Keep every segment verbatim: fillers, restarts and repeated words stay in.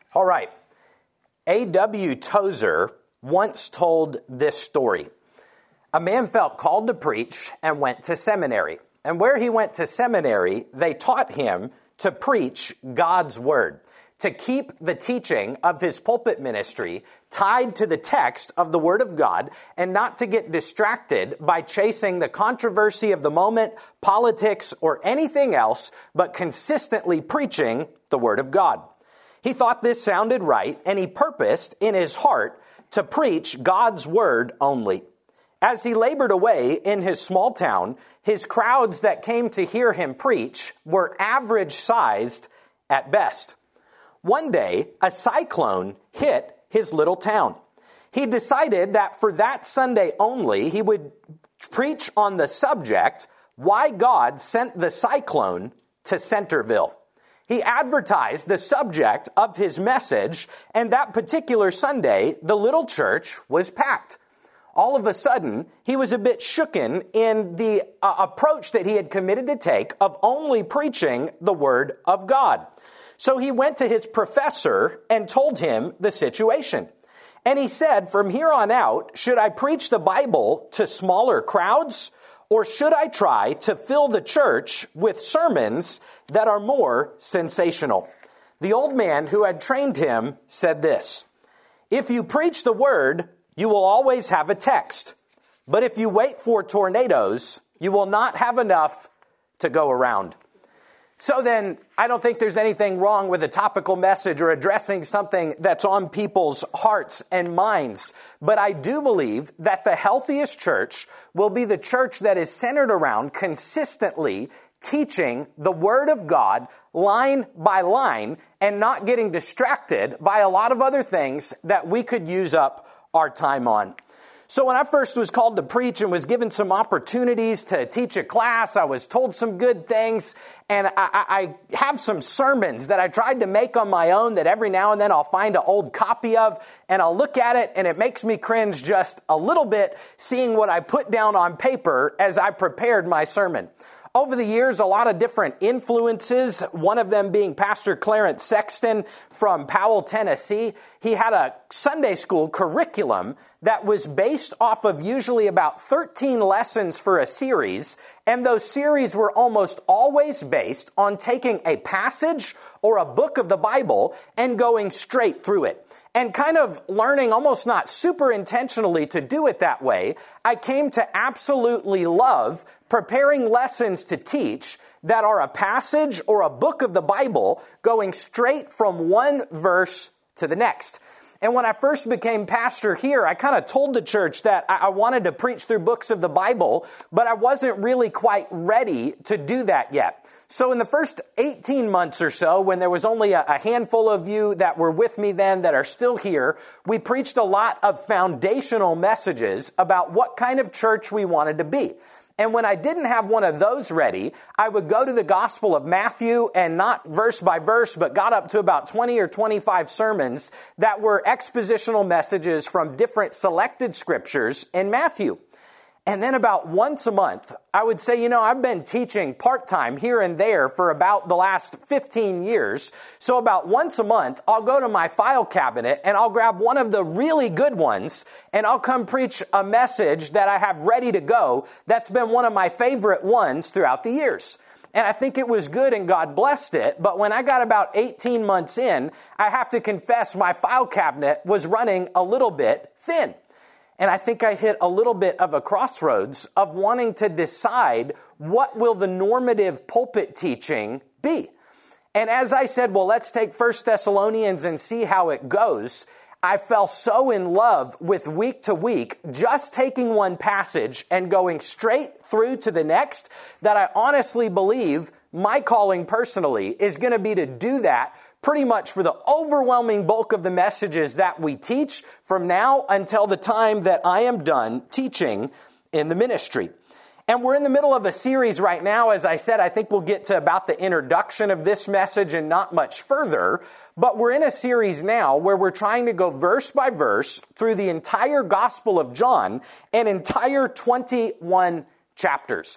All right. A W Tozer once told this story. A man felt called to preach and went to seminary. And where he went to seminary, they taught him to preach God's word, to keep the teaching of his pulpit ministry tied to the text of the Word of God, and not to get distracted by chasing the controversy of the moment, politics, or anything else, but consistently preaching the Word of God. He thought this sounded right, and he purposed in his heart to preach God's Word only. As he labored away in his small town, his crowds that came to hear him preach were average-sized at best. One day, a cyclone hit his little town. He decided that for that Sunday only, he would preach on the subject, why God sent the cyclone to Centerville. He advertised the subject of his message, and that particular Sunday, the little church was packed. All of a sudden, he was a bit shooken in the uh, approach that he had committed to take of only preaching the Word of God. So he went to his professor and told him the situation. And he said, from here on out, should I preach the Bible to smaller crowds, or should I try to fill the church with sermons that are more sensational? The old man who had trained him said this, if you preach the word, you will always have a text. But if you wait for tornadoes, you will not have enough to go around. So then, I don't think there's anything wrong with a topical message or addressing something that's on people's hearts and minds. But I do believe that the healthiest church will be the church that is centered around consistently teaching the Word of God line by line and not getting distracted by a lot of other things that we could use up our time on. So when I first was called to preach and was given some opportunities to teach a class, I was told some good things, and I, I have some sermons that I tried to make on my own that every now and then I'll find an old copy of, and I'll look at it, and it makes me cringe just a little bit seeing what I put down on paper as I prepared my sermon. Over the years, a lot of different influences, one of them being Pastor Clarence Sexton from Powell, Tennessee. He had a Sunday school curriculum that was based off of usually about thirteen lessons for a series, and those series were almost always based on taking a passage or a book of the Bible and going straight through it. And kind of learning almost not super intentionally to do it that way, I came to absolutely love preparing lessons to teach that are a passage or a book of the Bible going straight from one verse to the next. And when I first became pastor here, I kind of told the church that I wanted to preach through books of the Bible, but I wasn't really quite ready to do that yet. So in the first eighteen months or so, when there was only a handful of you that were with me then that are still here, we preached a lot of foundational messages about what kind of church we wanted to be. And when I didn't have one of those ready, I would go to the Gospel of Matthew and not verse by verse, but got up to about twenty or twenty-five sermons that were expositional messages from different selected scriptures in Matthew. And then about once a month, I would say, you know, I've been teaching part-time here and there for about the last fifteen years. So about once a month, I'll go to my file cabinet and I'll grab one of the really good ones and I'll come preach a message that I have ready to go that's been one of my favorite ones throughout the years. And I think it was good and God blessed it. But when I got about eighteen months in, I have to confess my file cabinet was running a little bit thin. And I think I hit a little bit of a crossroads of wanting to decide what will the normative pulpit teaching be. And as I said, well, let's take First Thessalonians and see how it goes. I fell so in love with week to week, just taking one passage and going straight through to the next, that I honestly believe my calling personally is going to be to do that pretty much for the overwhelming bulk of the messages that we teach from now until the time that I am done teaching in the ministry. And we're in the middle of a series right now. As I said, I think we'll get to about the introduction of this message and not much further. But we're in a series now where we're trying to go verse by verse through the entire Gospel of John, an entire twenty-one chapters.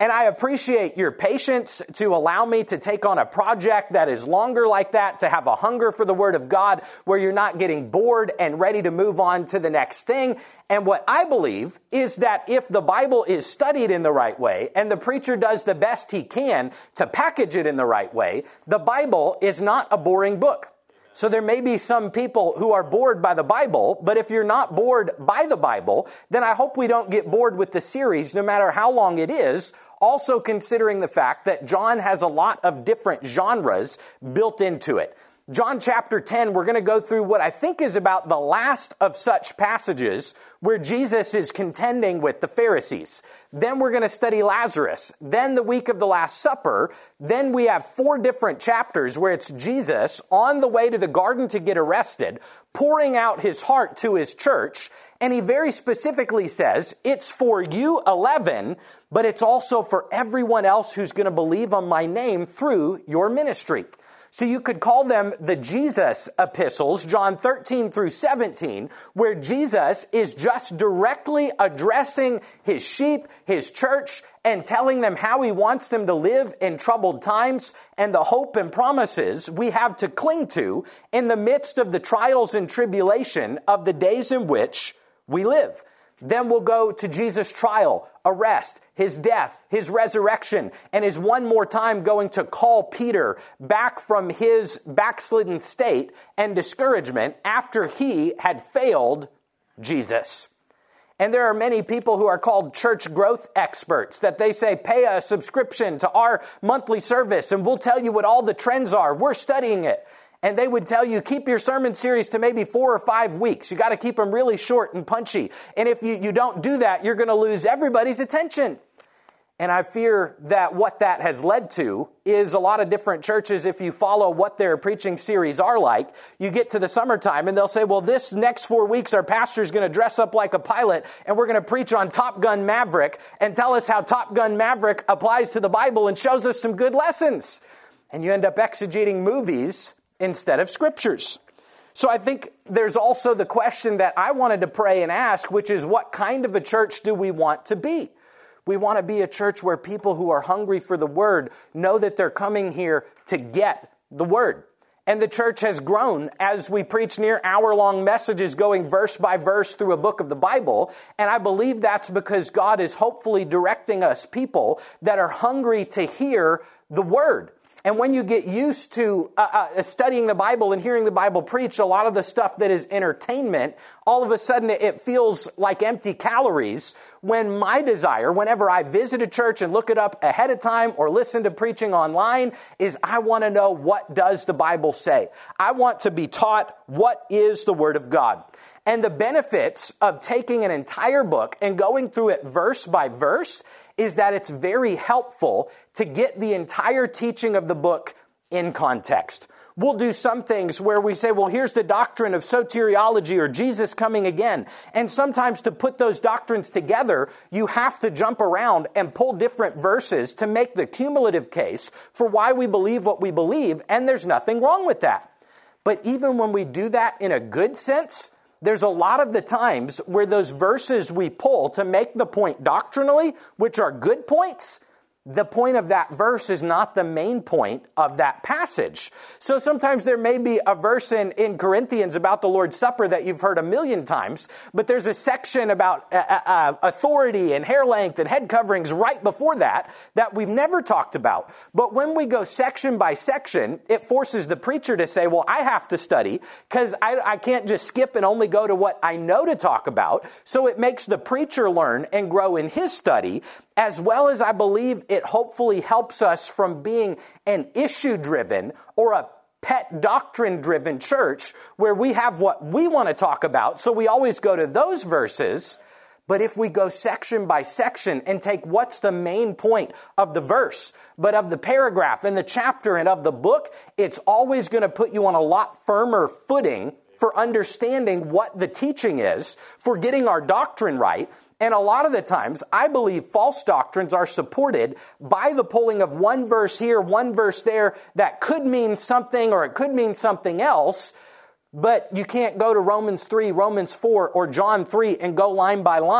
And I appreciate your patience to allow me to take on a project that is longer like that, to have a hunger for the Word of God where you're not getting bored and ready to move on to the next thing. And what I believe is that if the Bible is studied in the right way and the preacher does the best he can to package it in the right way, the Bible is not a boring book. So there may be some people who are bored by the Bible, but if you're not bored by the Bible, then I hope we don't get bored with the series, no matter how long it is, also considering the fact that John has a lot of different genres built into it. John chapter ten, we're going to go through what I think is about the last of such passages where Jesus is contending with the Pharisees. Then we're going to study Lazarus. Then the week of the Last Supper. Then we have four different chapters where it's Jesus on the way to the garden to get arrested, pouring out his heart to his church. And he very specifically says, it's for you, eleven, but it's also for everyone else who's going to believe on my name through your ministry. So you could call them the Jesus epistles, John thirteen through seventeen, where Jesus is just directly addressing his sheep, his church, and telling them how he wants them to live in troubled times and the hope and promises we have to cling to in the midst of the trials and tribulation of the days in which we live. Then we'll go to Jesus' trial, arrest, his death, his resurrection, and his one more time going to call Peter back from his backslidden state and discouragement after he had failed Jesus. And there are many people who are called church growth experts that they say, pay a subscription to our monthly service and we'll tell you what all the trends are. We're studying it. And they would tell you, keep your sermon series to maybe four or five weeks. You got to keep them really short and punchy. And if you, you don't do that, you're going to lose everybody's attention. And I fear that what that has led to is a lot of different churches, if you follow what their preaching series are like, you get to the summertime and they'll say, well, this next four weeks, our pastor's going to dress up like a pilot and we're going to preach on Top Gun Maverick and tell us how Top Gun Maverick applies to the Bible and shows us some good lessons. And you end up exegeting movies instead of scriptures. So I think there's also the question that I wanted to pray and ask, which is what kind of a church do we want to be? We want to be a church where people who are hungry for the Word know that they're coming here to get the Word. And the church has grown as we preach near hour-long messages going verse by verse through a book of the Bible. And I believe that's because God is hopefully directing us people that are hungry to hear the Word. And when you get used to uh, uh, studying the Bible and hearing the Bible preached, a lot of the stuff that is entertainment, all of a sudden it feels like empty calories. When my desire, whenever I visit a church and look it up ahead of time or listen to preaching online, is I want to know, what does the Bible say? I want to be taught what is the Word of God. And the benefits of taking an entire book and going through it verse by verse is that it's very helpful to get the entire teaching of the book in context. We'll do some things where we say, well, here's the doctrine of soteriology or Jesus coming again. And sometimes to put those doctrines together, you have to jump around and pull different verses to make the cumulative case for why we believe what we believe, and there's nothing wrong with that. But even when we do that in a good sense, there's a lot of the times where those verses we pull to make the point doctrinally, which are good points, the point of that verse is not the main point of that passage. So sometimes there may be a verse in, in Corinthians about the Lord's Supper that you've heard a million times, but there's a section about uh, uh, authority and hair length and head coverings right before that that we've never talked about. But when we go section by section, it forces the preacher to say, well, I have to study because I, I can't just skip and only go to what I know to talk about. So it makes the preacher learn and grow in his study, as well as I believe it hopefully helps us from being an issue-driven or a pet doctrine-driven church where we have what we want to talk about, so we always go to those verses. But if we go section by section and take what's the main point of the verse, but of the paragraph and the chapter and of the book, it's always going to put you on a lot firmer footing for understanding what the teaching is, for getting our doctrine right. And a lot of the times, I believe false doctrines are supported by the pulling of one verse here, one verse there, that could mean something or it could mean something else, but you can't go to Romans three, Romans four, or John three and go line by line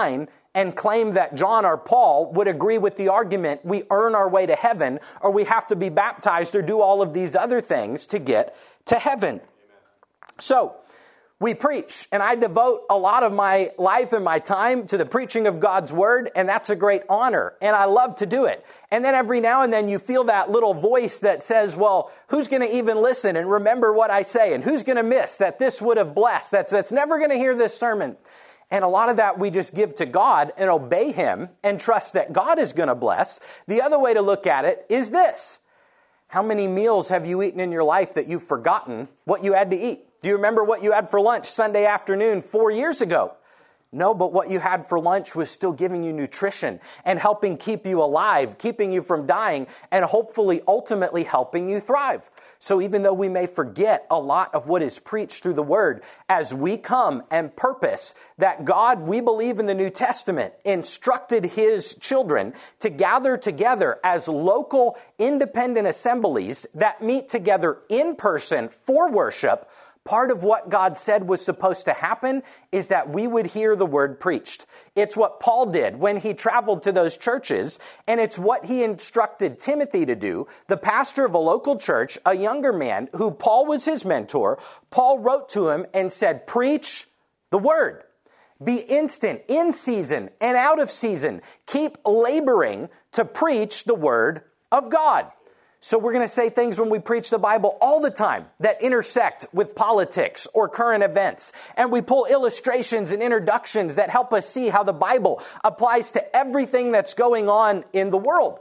and claim that John or Paul would agree with the argument we earn our way to heaven, or we have to be baptized or do all of these other things to get to heaven. Amen. So, we preach, and I devote a lot of my life and my time to the preaching of God's Word, and that's a great honor, and I love to do it. And then every now and then you feel that little voice that says, well, who's going to even listen and remember what I say? And who's going to miss that this would have blessed, that's, that's never going to hear this sermon? And a lot of that we just give to God and obey Him and trust that God is going to bless. The other way to look at it is this. How many meals have you eaten in your life that you've forgotten what you had to eat? Do you remember what you had for lunch Sunday afternoon four years ago? No, but what you had for lunch was still giving you nutrition and helping keep you alive, keeping you from dying, and hopefully ultimately helping you thrive. So even though we may forget a lot of what is preached through the Word, as we come and purpose that God, we believe in the New Testament, instructed His children to gather together as local independent assemblies that meet together in person for worship, part of what God said was supposed to happen is that we would hear the Word preached. It's what Paul did when he traveled to those churches, and it's what he instructed Timothy to do, the pastor of a local church, a younger man who Paul was his mentor. Paul wrote to him and said, preach the Word. Be instant, in season and out of season. Keep laboring to preach the Word of God. So we're going to say things when we preach the Bible all the time that intersect with politics or current events. And we pull illustrations and introductions that help us see how the Bible applies to everything that's going on in the world.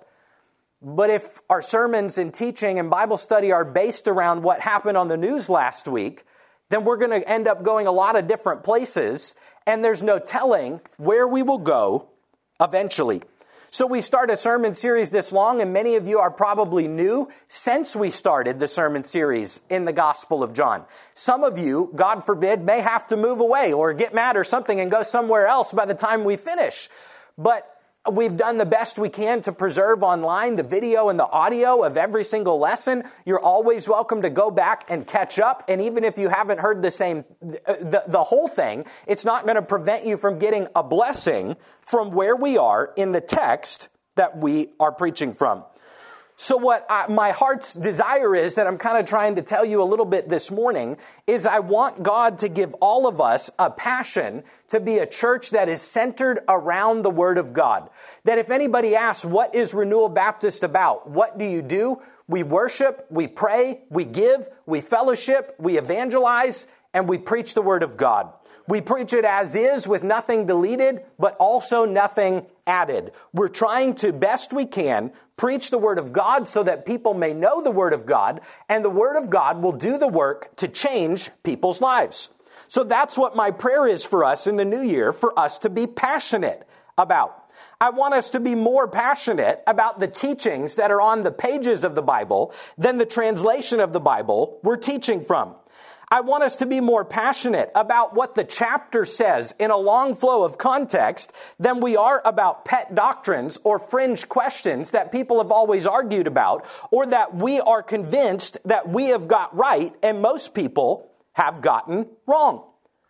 But if our sermons and teaching and Bible study are based around what happened on the news last week, then we're going to end up going a lot of different places, and there's no telling where we will go eventually. So we start a sermon series this long, and many of you are probably new since we started the sermon series in the Gospel of John. Some of you, God forbid, may have to move away or get mad or something and go somewhere else by the time we finish. But we've done the best we can to preserve online the video and the audio of every single lesson. You're always welcome to go back and catch up. And even if you haven't heard the same, the, the whole thing, it's not going to prevent you from getting a blessing from where we are in the text that we are preaching from. So what I, my heart's desire is that I'm kind of trying to tell you a little bit this morning is I want God to give all of us a passion to be a church that is centered around the Word of God. That if anybody asks, what is Renewal Baptist about? What do you do? We worship, we pray, we give, we fellowship, we evangelize, and we preach the Word of God. We preach it as is with nothing deleted, but also nothing added. We're trying to, best we can, preach the Word of God so that people may know the Word of God, and the Word of God will do the work to change people's lives. So that's what my prayer is for us in the new year, for us to be passionate about. I want us to be more passionate about the teachings that are on the pages of the Bible than the translation of the Bible we're teaching from. I want us to be more passionate about what the chapter says in a long flow of context than we are about pet doctrines or fringe questions that people have always argued about, or that we are convinced that we have got right and most people have gotten wrong.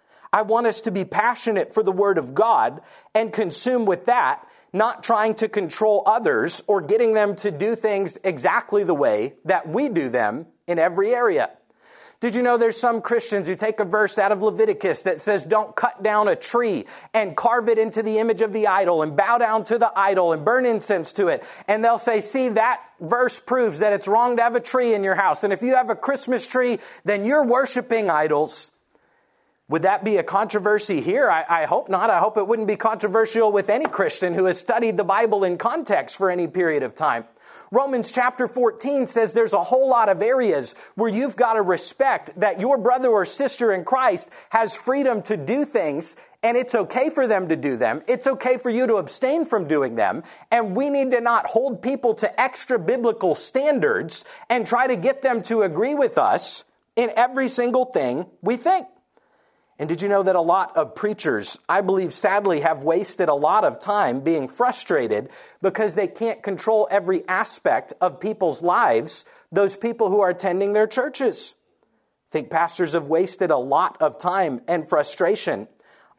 I want us to be passionate for the Word of God and consume with that, not trying to control others or getting them to do things exactly the way that we do them in every area. Did you know there's some Christians who take a verse out of Leviticus that says don't cut down a tree and carve it into the image of the idol and bow down to the idol and burn incense to it. And they'll say, see, that verse proves that it's wrong to have a tree in your house. And if you have a Christmas tree, then you're worshiping idols. Would that be a controversy here? I, I hope not. I hope it wouldn't be controversial with any Christian who has studied the Bible in context for any period of time. Romans chapter fourteen says there's a whole lot of areas where you've got to respect that your brother or sister in Christ has freedom to do things, and it's okay for them to do them. It's okay for you to abstain from doing them, and we need to not hold people to extra biblical standards and try to get them to agree with us in every single thing we think. And did you know that a lot of preachers, I believe sadly, have wasted a lot of time being frustrated because they can't control every aspect of people's lives, those people who are attending their churches? I think pastors have wasted a lot of time and frustration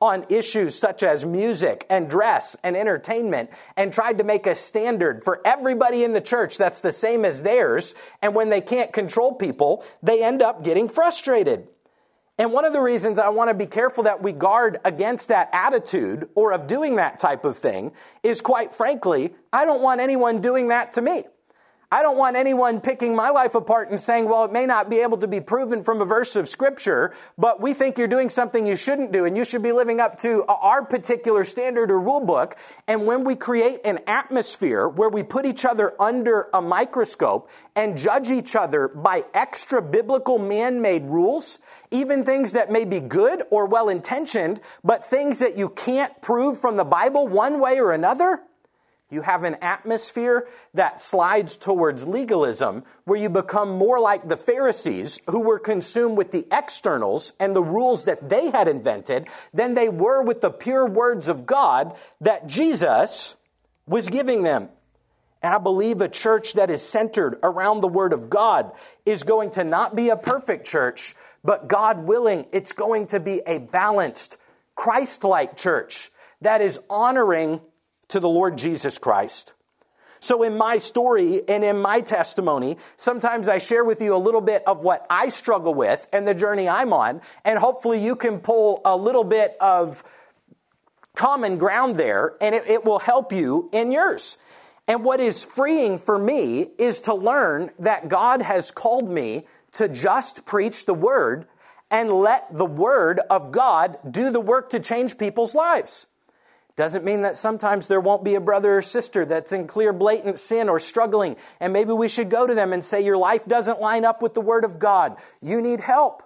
on issues such as music and dress and entertainment and tried to make a standard for everybody in the church that's the same as theirs. And when they can't control people, they end up getting frustrated. And one of the reasons I want to be careful that we guard against that attitude or of doing that type of thing is, quite frankly, I don't want anyone doing that to me. I don't want anyone picking my life apart and saying, well, it may not be able to be proven from a verse of Scripture, but we think you're doing something you shouldn't do, and you should be living up to our particular standard or rule book. And when we create an atmosphere where we put each other under a microscope and judge each other by extra biblical man-made rules, even things that may be good or well-intentioned, but things that you can't prove from the Bible one way or another, you have an atmosphere that slides towards legalism, where you become more like the Pharisees, who were consumed with the externals and the rules that they had invented than they were with the pure words of God that Jesus was giving them. And I believe a church that is centered around the Word of God is going to not be a perfect church, but God willing, it's going to be a balanced, Christ-like church that is honoring to the Lord Jesus Christ. So in my story and in my testimony, sometimes I share with you a little bit of what I struggle with and the journey I'm on, and hopefully you can pull a little bit of common ground there, and it, it will help you in yours. And what is freeing for me is to learn that God has called me to just preach the Word and let the Word of God do the work to change people's lives. Doesn't mean that sometimes there won't be a brother or sister that's in clear, blatant sin or struggling, and maybe we should go to them and say, your life doesn't line up with the Word of God. You need help.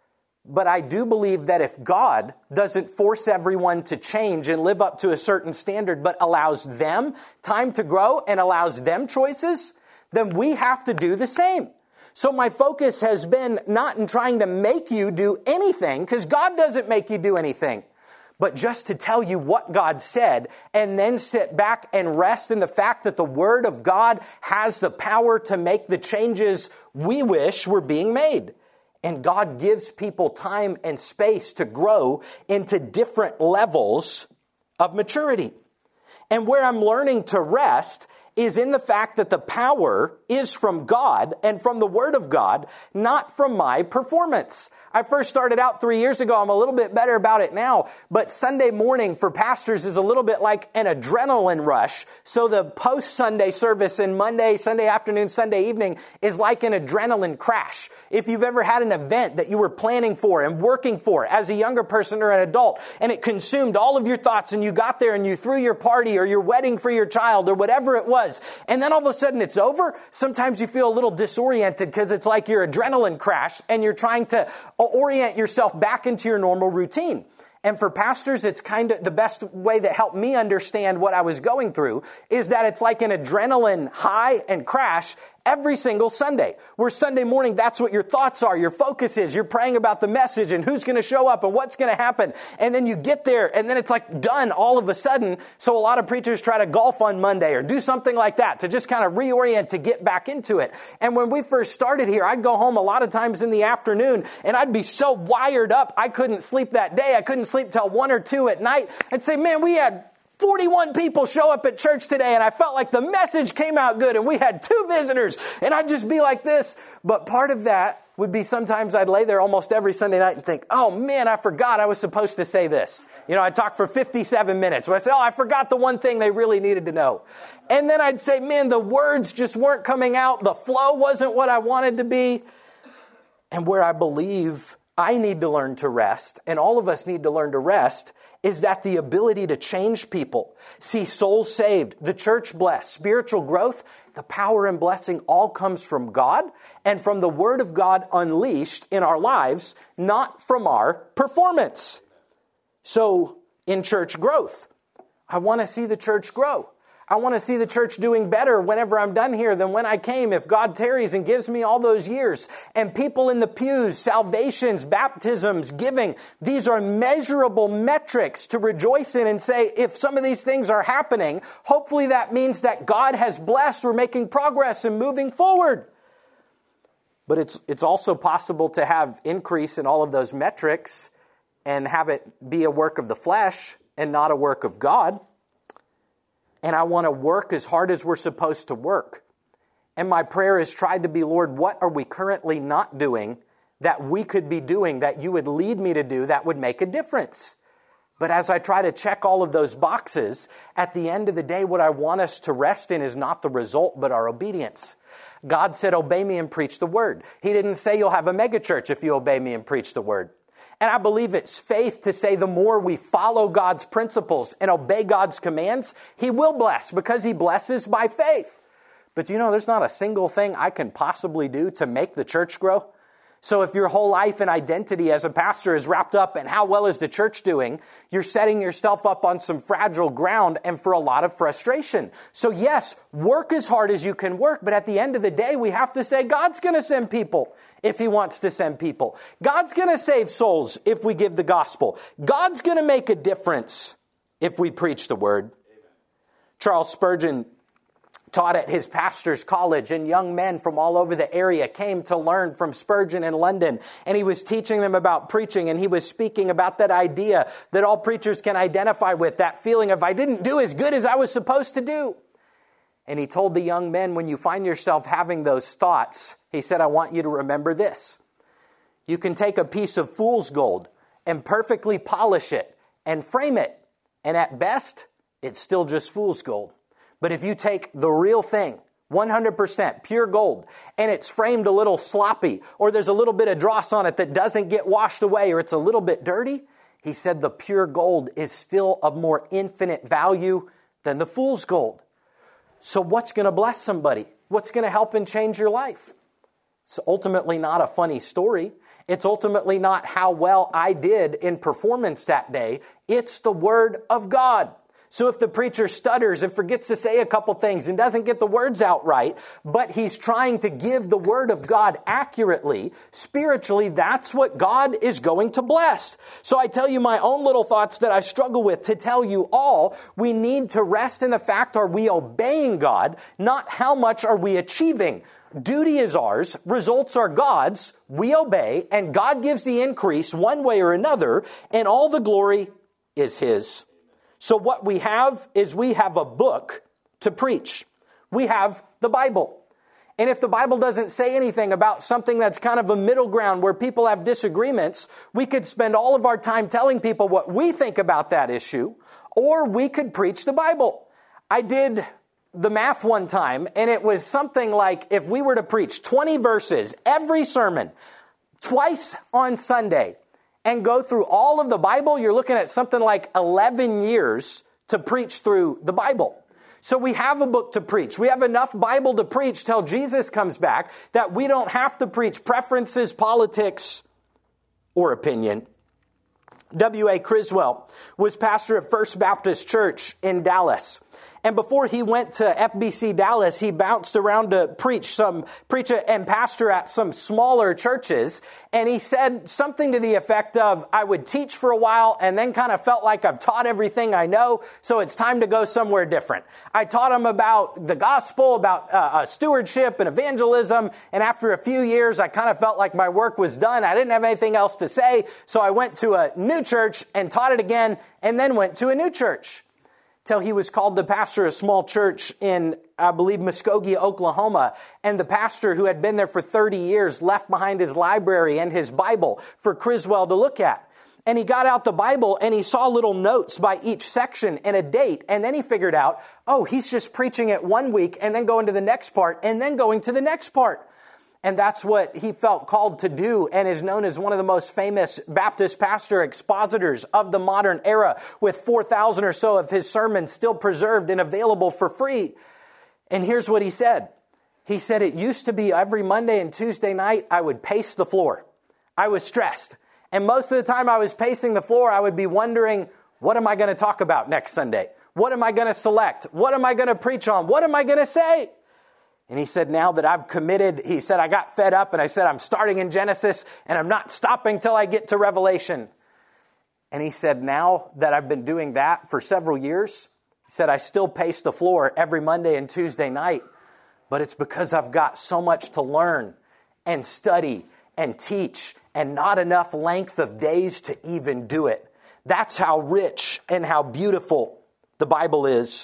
But I do believe that if God doesn't force everyone to change and live up to a certain standard, but allows them time to grow and allows them choices, then we have to do the same. So my focus has been not in trying to make you do anything, because God doesn't make you do anything, but just to tell you what God said, and then sit back and rest in the fact that the Word of God has the power to make the changes we wish were being made. And God gives people time and space to grow into different levels of maturity. And where I'm learning to rest is in the fact that the power is from God and from the Word of God, not from my performance. I first started out three years ago. I'm a little bit better about it now. But Sunday morning for pastors is a little bit like an adrenaline rush. So the post-Sunday service and Monday, Sunday afternoon, Sunday evening is like an adrenaline crash. If you've ever had an event that you were planning for and working for as a younger person or an adult, and it consumed all of your thoughts, and you got there and you threw your party or your wedding for your child or whatever it was, and then all of a sudden it's over, sometimes you feel a little disoriented because it's like your adrenaline crash and you're trying to orient yourself back into your normal routine. And for pastors, it's kind of the best way that helped me understand what I was going through is that it's like an adrenaline high and crash every single Sunday. Where Sunday morning, that's what your thoughts are, your focus is. You're praying about the message and who's going to show up and what's going to happen. And then you get there and then it's like done all of a sudden. So a lot of preachers try to golf on Monday or do something like that to just kind of reorient to get back into it. And when we first started here, I'd go home a lot of times in the afternoon and I'd be so wired up I couldn't sleep that day. I couldn't sleep till one or two at night. I'd say, man, we had forty-one people show up at church today and I felt like the message came out good and we had two visitors and I'd just be like this. But part of that would be sometimes I'd lay there almost every Sunday night and think, oh man, I forgot I was supposed to say this. You know, I talked for fifty-seven minutes. But I said, oh, I forgot the one thing they really needed to know. And then I'd say, man, the words just weren't coming out. The flow wasn't what I wanted to be. And where I believe I need to learn to rest, and all of us need to learn to rest, is that the ability to change people, see souls saved, the church blessed, spiritual growth, the power and blessing all comes from God and from the Word of God unleashed in our lives, not from our performance. So in church growth, I want to see the church grow. I want to see the church doing better whenever I'm done here than when I came, if God tarries and gives me all those years. And people in the pews, salvations, baptisms, giving, these are measurable metrics to rejoice in and say, if some of these things are happening, hopefully that means that God has blessed, we're making progress and moving forward. But it's, it's also possible to have increase in all of those metrics and have it be a work of the flesh and not a work of God. And I want to work as hard as we're supposed to work. And my prayer has tried to be, Lord, what are we currently not doing that we could be doing, that you would lead me to do, that would make a difference? But as I try to check all of those boxes, at the end of the day, what I want us to rest in is not the result, but our obedience. God said, obey me and preach the word. He didn't say you'll have a megachurch if you obey me and preach the word. And I believe it's faith to say the more we follow God's principles and obey God's commands, He will bless, because He blesses by faith. But you know, there's not a single thing I can possibly do to make the church grow. So if your whole life and identity as a pastor is wrapped up in how well is the church doing, you're setting yourself up on some fragile ground and for a lot of frustration. So yes, work as hard as you can work, but at the end of the day, we have to say God's going to send people if He wants to send people. God's going to save souls if we give the gospel. God's going to make a difference if we preach the word. Amen. Charles Spurgeon taught at his pastor's college, and young men from all over the area came to learn from Spurgeon in London. And he was teaching them about preaching, and he was speaking about that idea that all preachers can identify with, that feeling of, I didn't do as good as I was supposed to do. And he told the young men, when you find yourself having those thoughts, he said, I want you to remember this. You can take a piece of fool's gold and perfectly polish it and frame it. And at best, it's still just fool's gold. But if you take the real thing, one hundred percent pure gold, and it's framed a little sloppy, or there's a little bit of dross on it that doesn't get washed away, or it's a little bit dirty, he said the pure gold is still of more infinite value than the fool's gold. So what's going to bless somebody? What's going to help and change your life? It's ultimately not a funny story. It's ultimately not how well I did in performance that day. It's the Word of God. So if the preacher stutters and forgets to say a couple things and doesn't get the words out right, but he's trying to give the Word of God accurately, spiritually, that's what God is going to bless. So I tell you my own little thoughts that I struggle with to tell you all. We need to rest in the fact, are we obeying God? Not how much are we achieving? Duty is ours, results are God's, we obey, and God gives the increase one way or another, and all the glory is His. So what we have is we have a book to preach. We have the Bible. And if the Bible doesn't say anything about something that's kind of a middle ground where people have disagreements, we could spend all of our time telling people what we think about that issue, or we could preach the Bible. I did the math one time, and it was something like if we were to preach twenty verses every sermon, twice on Sunday, and go through all of the Bible, you're looking at something like eleven years to preach through the Bible. So we have a book to preach. We have enough Bible to preach till Jesus comes back that we don't have to preach preferences, politics, or opinion. W A Criswell was pastor at First Baptist Church in Dallas. And before he went to F B C Dallas, he bounced around to preach some, preach and pastor at some smaller churches. And he said something to the effect of, I would teach for a while and then kind of felt like I've taught everything I know, so it's time to go somewhere different. I taught him about the gospel, about uh, stewardship and evangelism. And after a few years, I kind of felt like my work was done. I didn't have anything else to say. So I went to a new church and taught it again, and then went to a new church. Till he was called to pastor a small church in, I believe, Muskogee, Oklahoma. And the pastor, who had been there for thirty years, left behind his library and his Bible for Criswell to look at. And he got out the Bible and he saw little notes by each section and a date. And then he figured out, oh, he's just preaching it one week and then going to the next part and then going to the next part. And that's what he felt called to do, and is known as one of the most famous Baptist pastor expositors of the modern era, with four thousand or so of his sermons still preserved and available for free. And here's what he said. He said, it used to be every Monday and Tuesday night I would pace the floor. I was stressed. And most of the time I was pacing the floor, I would be wondering, what am I going to talk about next Sunday? What am I going to select? What am I going to preach on? What am I going to say? And he said, now that I've committed, he said, I got fed up and I said, I'm starting in Genesis and I'm not stopping till I get to Revelation. And he said, now that I've been doing that for several years, he said, I still pace the floor every Monday and Tuesday night, but it's because I've got so much to learn and study and teach, and not enough length of days to even do it. That's how rich and how beautiful the Bible is.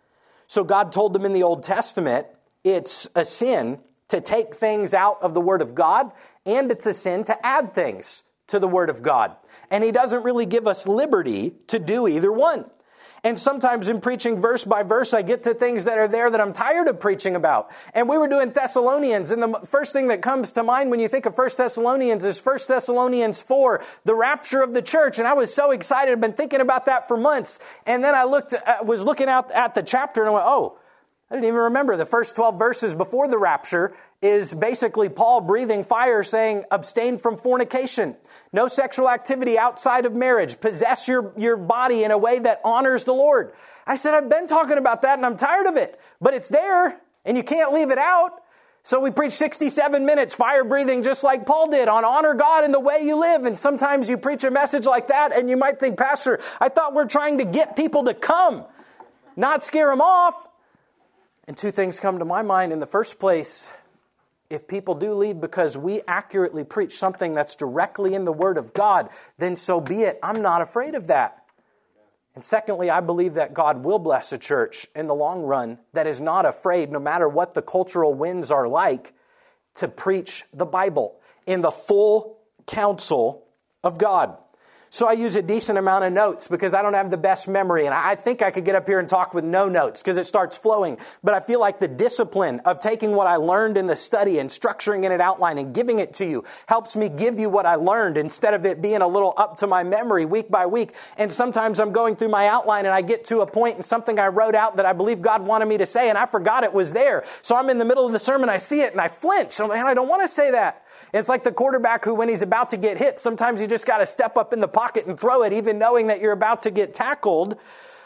So God told them in the Old Testament, it's a sin to take things out of the Word of God, and it's a sin to add things to the Word of God. And He doesn't really give us liberty to do either one. And sometimes in preaching verse by verse, I get to things that are there that I'm tired of preaching about. And we were doing Thessalonians, and the first thing that comes to mind when you think of First Thessalonians is First Thessalonians four, the rapture of the church. And I was so excited. I've been thinking about that for months. And then I looked, I was looking out at the chapter and I went, oh, I didn't even remember. The first twelve verses before the rapture is basically Paul breathing fire saying, abstain from fornication. No sexual activity outside of marriage. Possess your, your body in a way that honors the Lord. I said, I've been talking about that and I'm tired of it. But it's there and you can't leave it out. So we preach sixty-seven minutes fire breathing just like Paul did on honor God in the way you live. And sometimes you preach a message like that and you might think, Pastor, I thought we're trying to get people to come, not scare them off. And two things come to my mind. In the first place, if people do leave because we accurately preach something that's directly in the Word of God, then so be it. I'm not afraid of that. And secondly, I believe that God will bless a church in the long run that is not afraid, no matter what the cultural winds are like, to preach the Bible in the full counsel of God. So I use a decent amount of notes because I don't have the best memory. And I think I could get up here and talk with no notes because it starts flowing. But I feel like the discipline of taking what I learned in the study and structuring it in an outline and giving it to you helps me give you what I learned instead of it being a little up to my memory week by week. And sometimes I'm going through my outline and I get to a point in something I wrote out that I believe God wanted me to say and I forgot it was there. So I'm in the middle of the sermon, I see it and I flinch. I'm like, man, I don't want to say that. It's like the quarterback who, when he's about to get hit, sometimes you just got to step up in the pocket and throw it, even knowing that you're about to get tackled.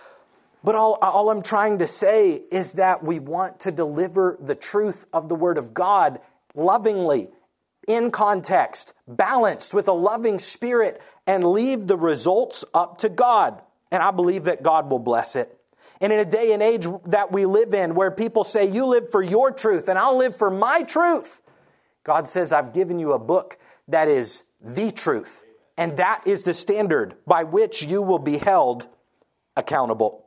But all, all I'm trying to say is that we want to deliver the truth of the Word of God lovingly, in context, balanced with a loving spirit, and leave the results up to God. And I believe that God will bless it. And in a day and age that we live in, where people say, you live for your truth and I'll live for my truth, God says, I've given you a book that is the truth. And that is the standard by which you will be held accountable.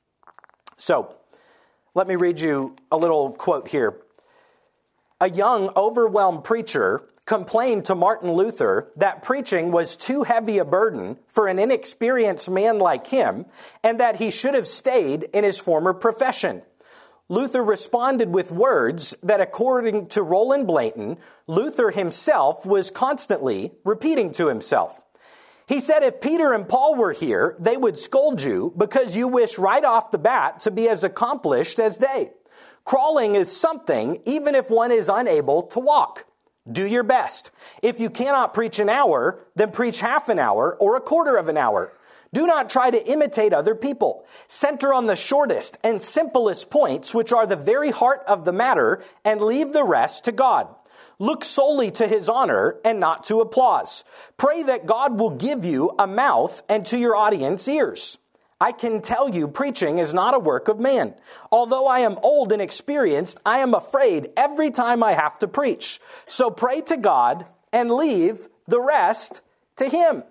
So, let me read you a little quote here. A young, overwhelmed preacher complained to Martin Luther that preaching was too heavy a burden for an inexperienced man like him, and that he should have stayed in his former profession. Luther responded with words that, according to Roland Blanton, Luther himself was constantly repeating to himself. He said, if Peter and Paul were here, they would scold you because you wish right off the bat to be as accomplished as they. Crawling is something, even if one is unable to walk. Do your best. If you cannot preach an hour, then preach half an hour or a quarter of an hour. Do not try to imitate other people. Center on the shortest and simplest points, which are the very heart of the matter, and leave the rest to God. Look solely to His honor and not to applause. Pray that God will give you a mouth and to your audience ears. I can tell you preaching is not a work of man. Although I am old and experienced, I am afraid every time I have to preach. So pray to God and leave the rest to Him.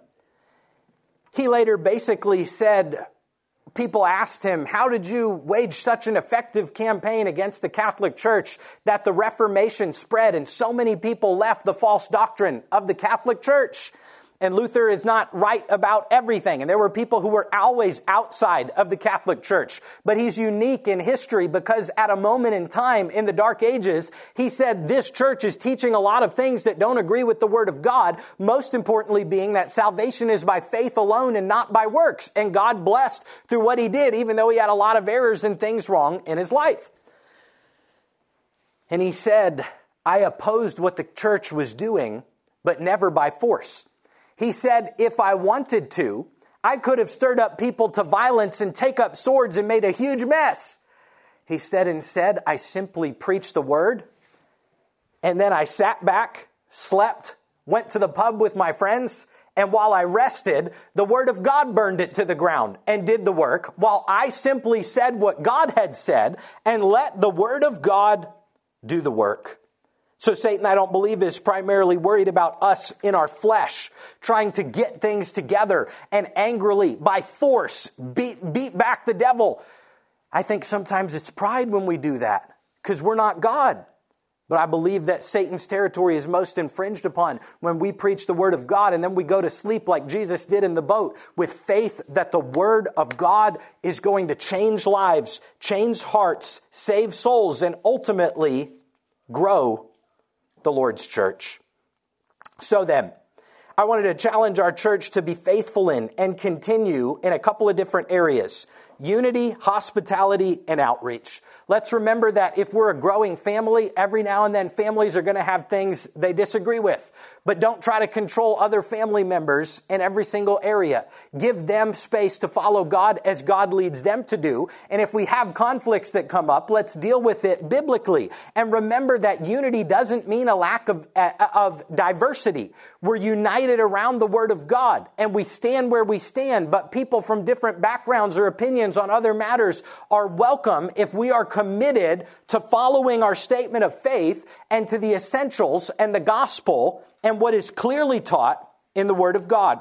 He later basically said, people asked him, how did you wage such an effective campaign against the Catholic Church that the Reformation spread and so many people left the false doctrine of the Catholic Church? And Luther is not right about everything. And there were people who were always outside of the Catholic Church. But he's unique in history because at a moment in time in the Dark Ages, he said this church is teaching a lot of things that don't agree with the Word of God. Most importantly being that salvation is by faith alone and not by works. And God blessed through what he did, even though he had a lot of errors and things wrong in his life. And he said, I opposed what the church was doing, but never by force. He said, if I wanted to, I could have stirred up people to violence and take up swords and made a huge mess. He said, instead, I simply preached the word. And then I sat back, slept, went to the pub with my friends. And while I rested, the word of God burned it to the ground and did the work, while I simply said what God had said and let the word of God do the work. So Satan, I don't believe, is primarily worried about us in our flesh, trying to get things together and angrily, by force, beat, beat back the devil. I think sometimes it's pride when we do that, because we're not God. But I believe that Satan's territory is most infringed upon when we preach the Word of God and then we go to sleep like Jesus did in the boat with faith that the Word of God is going to change lives, change hearts, save souls, and ultimately grow the Lord's church. So then, I wanted to challenge our church to be faithful in and continue in a couple of different areas. Unity, hospitality, and outreach. Let's remember that if we're a growing family, every now and then families are going to have things they disagree with. But don't try to control other family members in every single area. Give them space to follow God as God leads them to do. And if we have conflicts that come up, let's deal with it biblically. And remember that unity doesn't mean a lack of, uh, of diversity. We're united around the Word of God and we stand where we stand. But people from different backgrounds or opinions on other matters are welcome if we are committed to following our statement of faith and to the essentials and the gospel and what is clearly taught in the Word of God.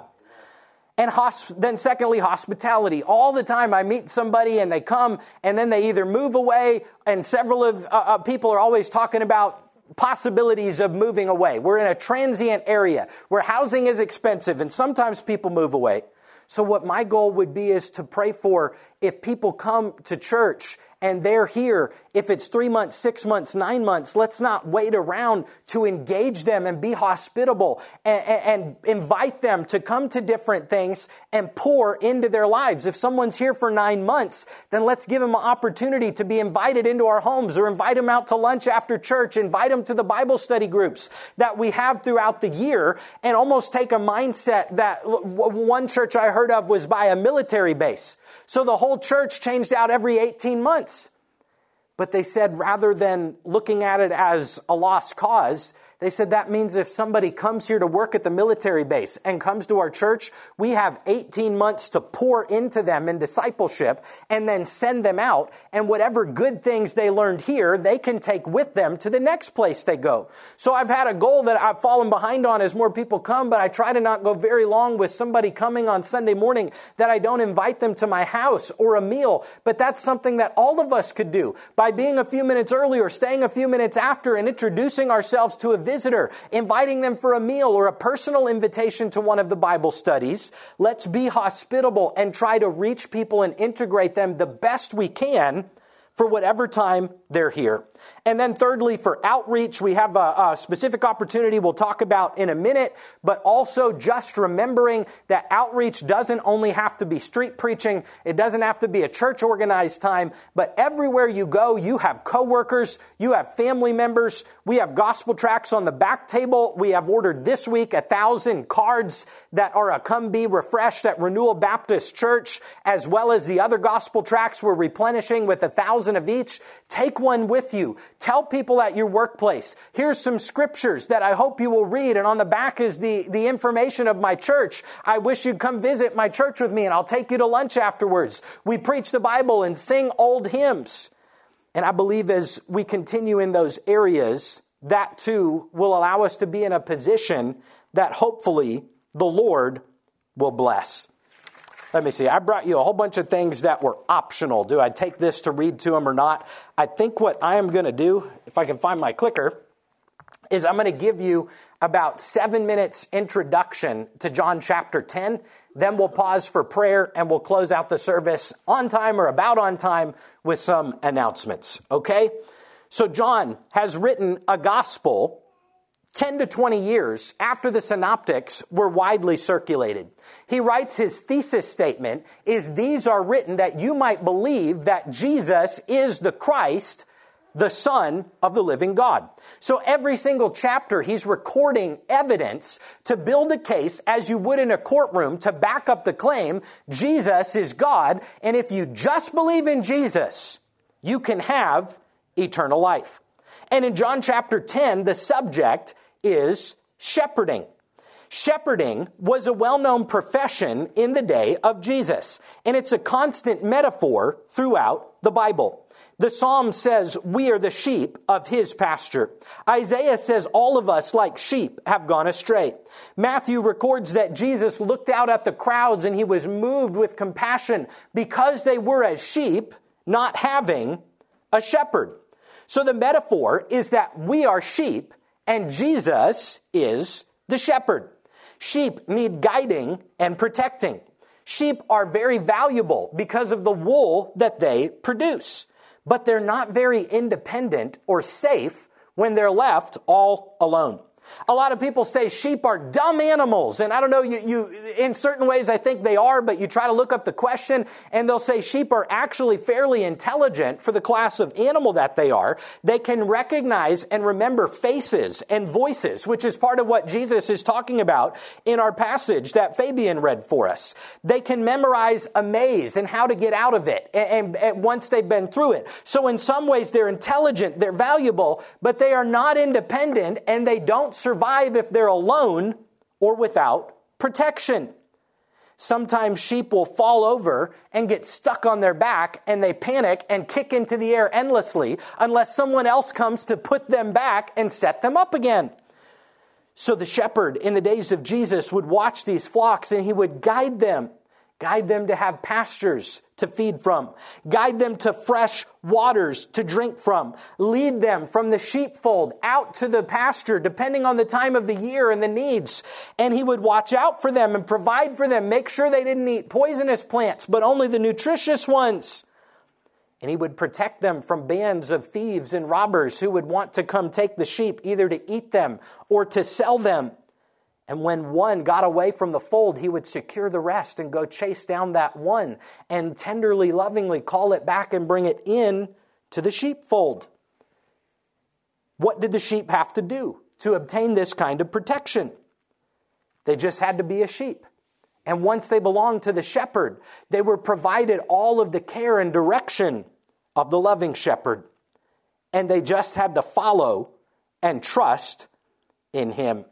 And hosp- then secondly, hospitality. All the time I meet somebody and they come and then they either move away, and several of uh, uh, people are always talking about possibilities of moving away. We're in a transient area where housing is expensive and sometimes people move away. So what my goal would be is to pray for, if people come to church and they're here, if it's three months, six months, nine months, let's not wait around to engage them and be hospitable and, and, and invite them to come to different things and pour into their lives. If someone's here for nine months, then let's give them an opportunity to be invited into our homes, or invite them out to lunch after church, invite them to the Bible study groups that we have throughout the year, and almost take a mindset that one church I heard of was by a military base. So the whole church changed out every eighteen months. But they said, rather than looking at it as a lost cause, they said that means if somebody comes here to work at the military base and comes to our church, we have eighteen months to pour into them in discipleship and then send them out. And whatever good things they learned here, they can take with them to the next place they go. So I've had a goal that I've fallen behind on as more people come, but I try to not go very long with somebody coming on Sunday morning that I don't invite them to my house or a meal. But that's something that all of us could do by being a few minutes early or staying a few minutes after and introducing ourselves to a visitor, inviting them for a meal or a personal invitation to one of the Bible studies. Let's be hospitable and try to reach people and integrate them the best we can for whatever time they're here. And then thirdly, for outreach, we have a, a specific opportunity we'll talk about in a minute, but also just remembering that outreach doesn't only have to be street preaching. It doesn't have to be a church organized time, but everywhere you go, you have coworkers, you have family members. We have gospel tracts on the back table. We have ordered this week a thousand cards that are a Come Be Refreshed at Renewal Baptist Church, as well as the other gospel tracts we're replenishing with a thousand of each. Take one with you. Tell people at your workplace, here's some scriptures that I hope you will read. And on the back is the, the information of my church. I wish you'd come visit my church with me and I'll take you to lunch afterwards. We preach the Bible and sing old hymns. And I believe as we continue in those areas, that too will allow us to be in a position that hopefully the Lord will bless. Let me see. I brought you a whole bunch of things that were optional. Do I take this to read to them or not? I think what I am going to do, if I can find my clicker, is I'm going to give you about seven minutes introduction to John chapter ten. Then we'll pause for prayer and we'll close out the service on time or about on time with some announcements. Okay? So John has written a gospel ten to twenty years after the synoptics were widely circulated. He writes his thesis statement is, these are written that you might believe that Jesus is the Christ, the Son of the living God. So every single chapter, he's recording evidence to build a case, as you would in a courtroom, to back up the claim, Jesus is God, and if you just believe in Jesus, you can have eternal life. And in John chapter ten, the subject is shepherding. Shepherding was a well-known profession in the day of Jesus, and it's a constant metaphor throughout the Bible. The Psalm says we are the sheep of his pasture. Isaiah says all of us like sheep have gone astray. Matthew records that Jesus looked out at the crowds and he was moved with compassion because they were as sheep, not having a shepherd. So the metaphor is that we are sheep and Jesus is the shepherd. Sheep need guiding and protecting. Sheep are very valuable because of the wool that they produce. But they're not very independent or safe when they're left all alone. A lot of people say sheep are dumb animals. And I don't know, you, you, in certain ways I think they are, but you try to look up the question and they'll say sheep are actually fairly intelligent for the class of animal that they are. They can recognize and remember faces and voices, which is part of what Jesus is talking about in our passage that Fabian read for us. They can memorize a maze and how to get out of it and, and, and once they've been through it. So in some ways they're intelligent, they're valuable, but they are not independent and they don't survive if they're alone or without protection. Sometimes sheep will fall over and get stuck on their back and they panic and kick into the air endlessly unless someone else comes to put them back and set them up again. So the shepherd in the days of Jesus would watch these flocks and he would guide them. Guide them to have pastures to feed from. Guide them to fresh waters to drink from. Lead them from the sheepfold out to the pasture, depending on the time of the year and the needs. And he would watch out for them and provide for them. Make sure they didn't eat poisonous plants, but only the nutritious ones. And he would protect them from bands of thieves and robbers who would want to come take the sheep, either to eat them or to sell them. And when one got away from the fold, he would secure the rest and go chase down that one and tenderly, lovingly call it back and bring it in to the sheepfold. What did the sheep have to do to obtain this kind of protection? They just had to be a sheep. And once they belonged to the shepherd, they were provided all of the care and direction of the loving shepherd. And they just had to follow and trust in him.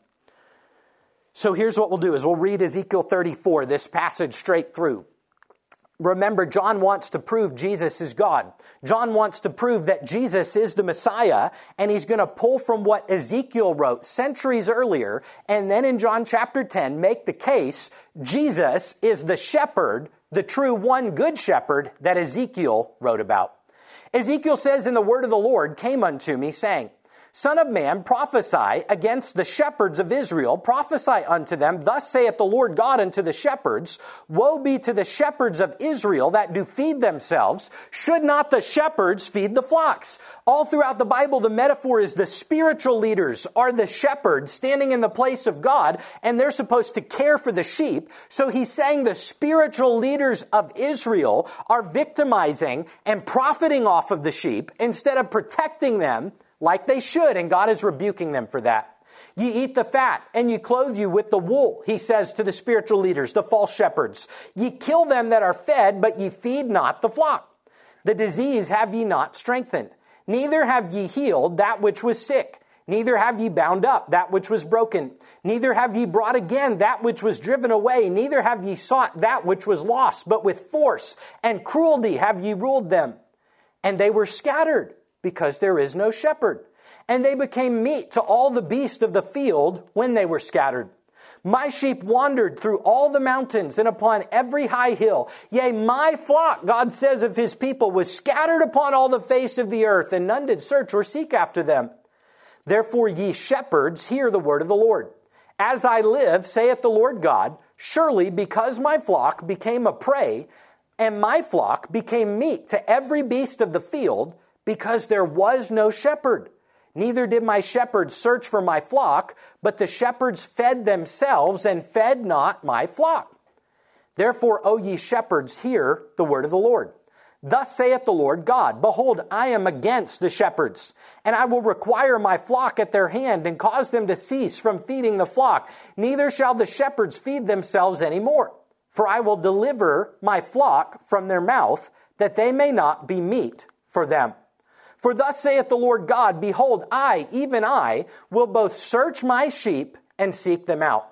So here's what we'll do is we'll read Ezekiel thirty-four, this passage straight through. Remember, John wants to prove Jesus is God. John wants to prove that Jesus is the Messiah, and he's going to pull from what Ezekiel wrote centuries earlier, and then in John chapter ten, make the case Jesus is the shepherd, the true one good shepherd that Ezekiel wrote about. Ezekiel says, "And the word of the Lord came unto me, saying, Son of man, prophesy against the shepherds of Israel. Prophesy unto them, thus saith the Lord God unto the shepherds, Woe be to the shepherds of Israel that do feed themselves. Should not the shepherds feed the flocks?" All throughout the Bible, the metaphor is the spiritual leaders are the shepherds standing in the place of God, and they're supposed to care for the sheep. So he's saying the spiritual leaders of Israel are victimizing and profiting off of the sheep instead of protecting them like they should, and God is rebuking them for that. Ye eat the fat, and ye clothe you with the wool, he says to the spiritual leaders, the false shepherds. Ye kill them that are fed, but ye feed not the flock. The disease have ye not strengthened, neither have ye healed that which was sick, neither have ye bound up that which was broken, neither have ye brought again that which was driven away, neither have ye sought that which was lost, but with force and cruelty have ye ruled them. And they were scattered, because there is no shepherd. And they became meat to all the beasts of the field when they were scattered. My sheep wandered through all the mountains and upon every high hill. Yea, my flock, God says of his people, was scattered upon all the face of the earth, and none did search or seek after them. Therefore, ye shepherds, hear the word of the Lord. As I live, saith the Lord God, surely because my flock became a prey, and my flock became meat to every beast of the field, because there was no shepherd. Neither did my shepherds search for my flock, but the shepherds fed themselves and fed not my flock. Therefore, O ye shepherds, hear the word of the Lord. Thus saith the Lord God, Behold, I am against the shepherds, and I will require my flock at their hand, and cause them to cease from feeding the flock. Neither shall the shepherds feed themselves any more. For I will deliver my flock from their mouth, that they may not be meat for them. For thus saith the Lord God, Behold, I, even I, will both search my sheep and seek them out.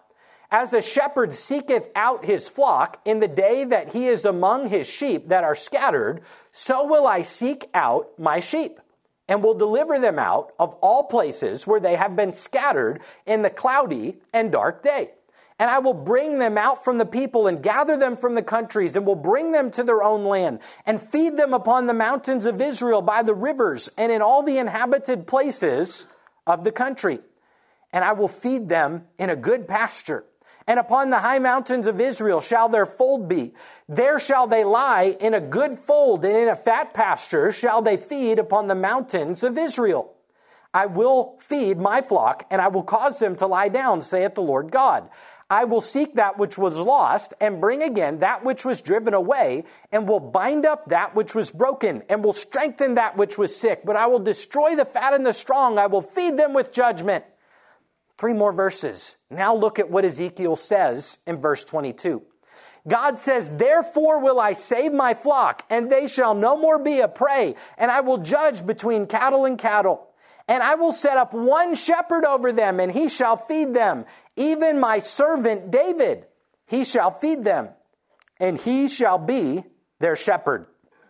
As a shepherd seeketh out his flock in the day that he is among his sheep that are scattered, so will I seek out my sheep, and will deliver them out of all places where they have been scattered in the cloudy and dark day. And I will bring them out from the people and gather them from the countries, and will bring them to their own land, and feed them upon the mountains of Israel by the rivers and in all the inhabited places of the country. And I will feed them in a good pasture. And upon the high mountains of Israel shall their fold be. There shall they lie in a good fold, and in a fat pasture shall they feed upon the mountains of Israel. I will feed my flock, and I will cause them to lie down, saith the Lord God. I will seek that which was lost, and bring again that which was driven away, and will bind up that which was broken, and will strengthen that which was sick. But I will destroy the fat and the strong. I will feed them with judgment. Three more verses. Now look at what Ezekiel says in verse twenty-two. God says, therefore will I save my flock, and they shall no more be a prey, and I will judge between cattle and cattle. And I will set up one shepherd over them, and he shall feed them, even my servant David. He shall feed them, and he shall be their shepherd.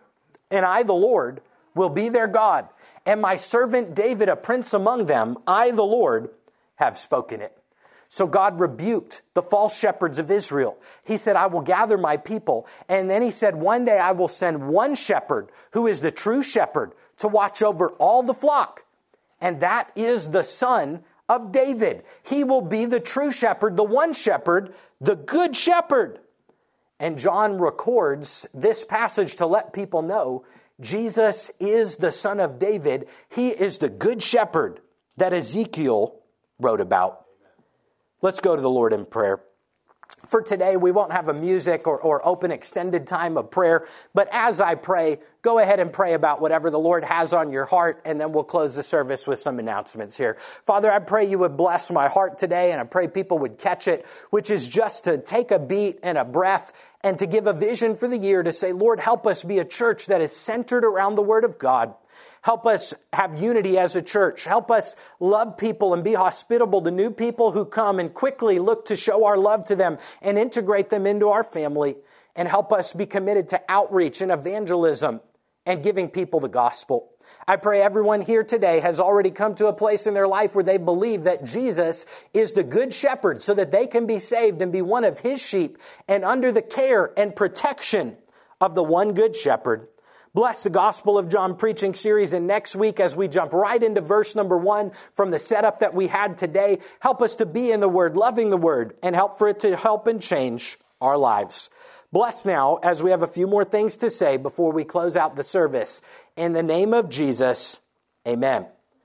And I, the Lord, will be their God, and my servant David a prince among them. I, the Lord, have spoken it. So God rebuked the false shepherds of Israel. He said, I will gather my people. And then he said, one day I will send one shepherd who is the true shepherd to watch over all the flock. And that is the son of David. He will be the true shepherd, the one shepherd, the good shepherd. And John records this passage to let people know Jesus is the son of David. He is the good shepherd that Ezekiel wrote about. Let's go to the Lord in prayer. For today, we won't have a music or, or open extended time of prayer, but as I pray, go ahead and pray about whatever the Lord has on your heart, and then we'll close the service with some announcements here. Father, I pray you would bless my heart today, and I pray people would catch it, which is just to take a beat and a breath and to give a vision for the year to say, Lord, help us be a church that is centered around the Word of God. Help us have unity as a church. Help us love people and be hospitable to new people who come, and quickly look to show our love to them and integrate them into our family. And help us be committed to outreach and evangelism and giving people the gospel. I pray everyone here today has already come to a place in their life where they believe that Jesus is the good shepherd, so that they can be saved and be one of his sheep and under the care and protection of the one good shepherd. Bless the Gospel of John preaching series, and next week as we jump right into verse number one from the setup that we had today, help us to be in the Word, loving the Word, and help for it to help and change our lives. Bless now as we have a few more things to say before we close out the service. In the name of Jesus, amen.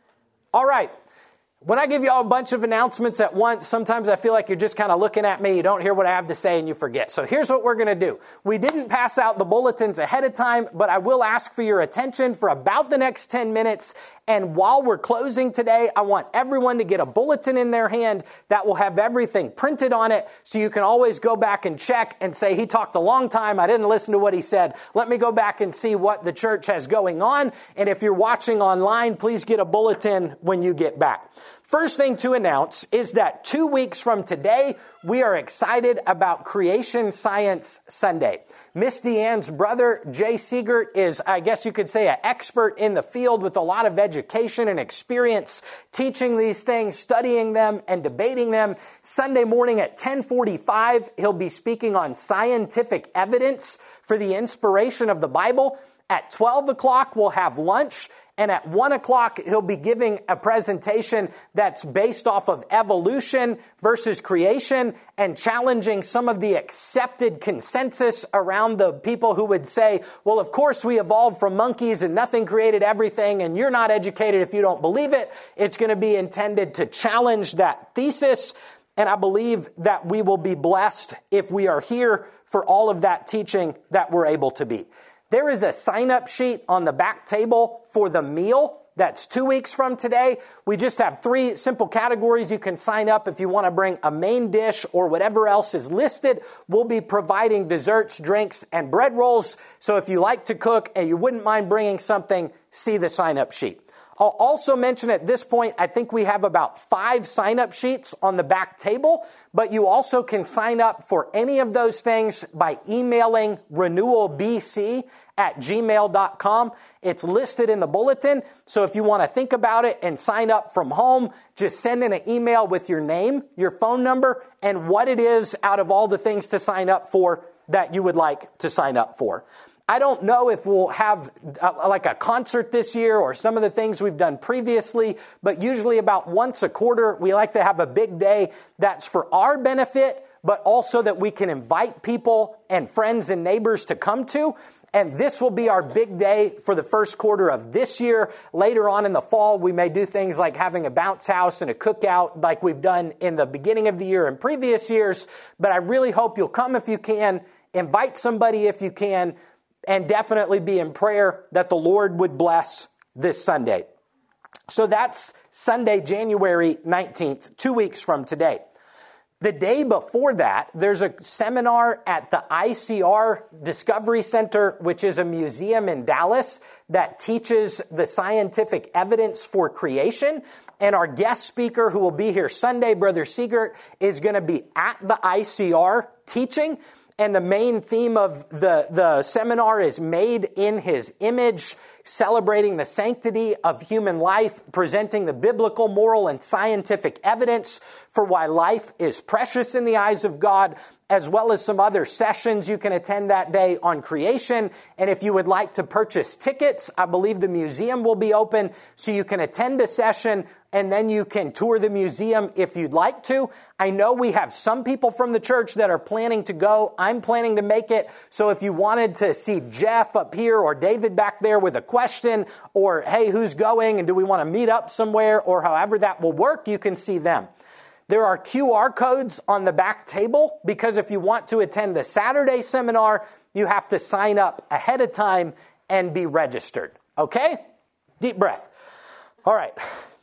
All right. When I give you all a bunch of announcements at once, sometimes I feel like you're just kind of looking at me. You don't hear what I have to say and you forget. So here's what we're going to do. We didn't pass out the bulletins ahead of time, but I will ask for your attention for about the next ten minutes. And while we're closing today, I want everyone to get a bulletin in their hand that will have everything printed on it, so you can always go back and check and say, he talked a long time. I didn't listen to what he said. Let me go back and see what the church has going on. And if you're watching online, please get a bulletin when you get back. First thing to announce is that two weeks from today, we are excited about Creation Science Sunday. Miss Deanne's brother, Jay Siegert, is, I guess you could say, an expert in the field with a lot of education and experience teaching these things, studying them, and debating them. Sunday morning at ten forty-five, he'll be speaking on scientific evidence for the inspiration of the Bible. At twelve o'clock, we'll have lunch. And at one o'clock, he'll be giving a presentation that's based off of evolution versus creation, and challenging some of the accepted consensus around the people who would say, well, of course we evolved from monkeys and nothing created everything, and you're not educated if you don't believe it. It's going to be intended to challenge that thesis. And I believe that we will be blessed if we are here for all of that teaching that we're able to be. There is a sign-up sheet on the back table for the meal. That's two weeks from today. We just have three simple categories. You can sign up if you want to bring a main dish or whatever else is listed. We'll be providing desserts, drinks, and bread rolls. So if you like to cook and you wouldn't mind bringing something, see the sign-up sheet. I'll also mention at this point, I think we have about five sign-up sheets on the back table, but you also can sign up for any of those things by emailing renewalbc at gmail dot com. It's listed in the bulletin, so if you want to think about it and sign up from home, just send in an email with your name, your phone number, and what it is out of all the things to sign up for that you would like to sign up for. I don't know if we'll have uh, like a concert this year or some of the things we've done previously, but usually about once a quarter, we like to have a big day that's for our benefit, but also that we can invite people and friends and neighbors to come to. And this will be our big day for the first quarter of this year. Later on in the fall, we may do things like having a bounce house and a cookout like we've done in the beginning of the year and previous years. But I really hope you'll come if you can, invite somebody if you can, and definitely be in prayer that the Lord would bless this Sunday. So that's Sunday, January nineteenth, two weeks from today. The day before that, there's a seminar at the I C R Discovery Center, which is a museum in Dallas that teaches the scientific evidence for creation. And our guest speaker who will be here Sunday, Brother Siegert, is going to be at the I C R teaching. And the main theme of the, the seminar is Made in His Image, celebrating the sanctity of human life, presenting the biblical, moral, and scientific evidence for why life is precious in the eyes of God, as well as some other sessions you can attend that day on creation. And if you would like to purchase tickets, I believe the museum will be open, so you can attend a session and then you can tour the museum if you'd like to. I know we have some people from the church that are planning to go. I'm planning to make it. So if you wanted to see Jeff up here or David back there with a question, or hey, who's going and do we want to meet up somewhere, or however that will work, you can see them. There are Q R codes on the back table, because if you want to attend the Saturday seminar, you have to sign up ahead of time and be registered. Okay? Deep breath. All right.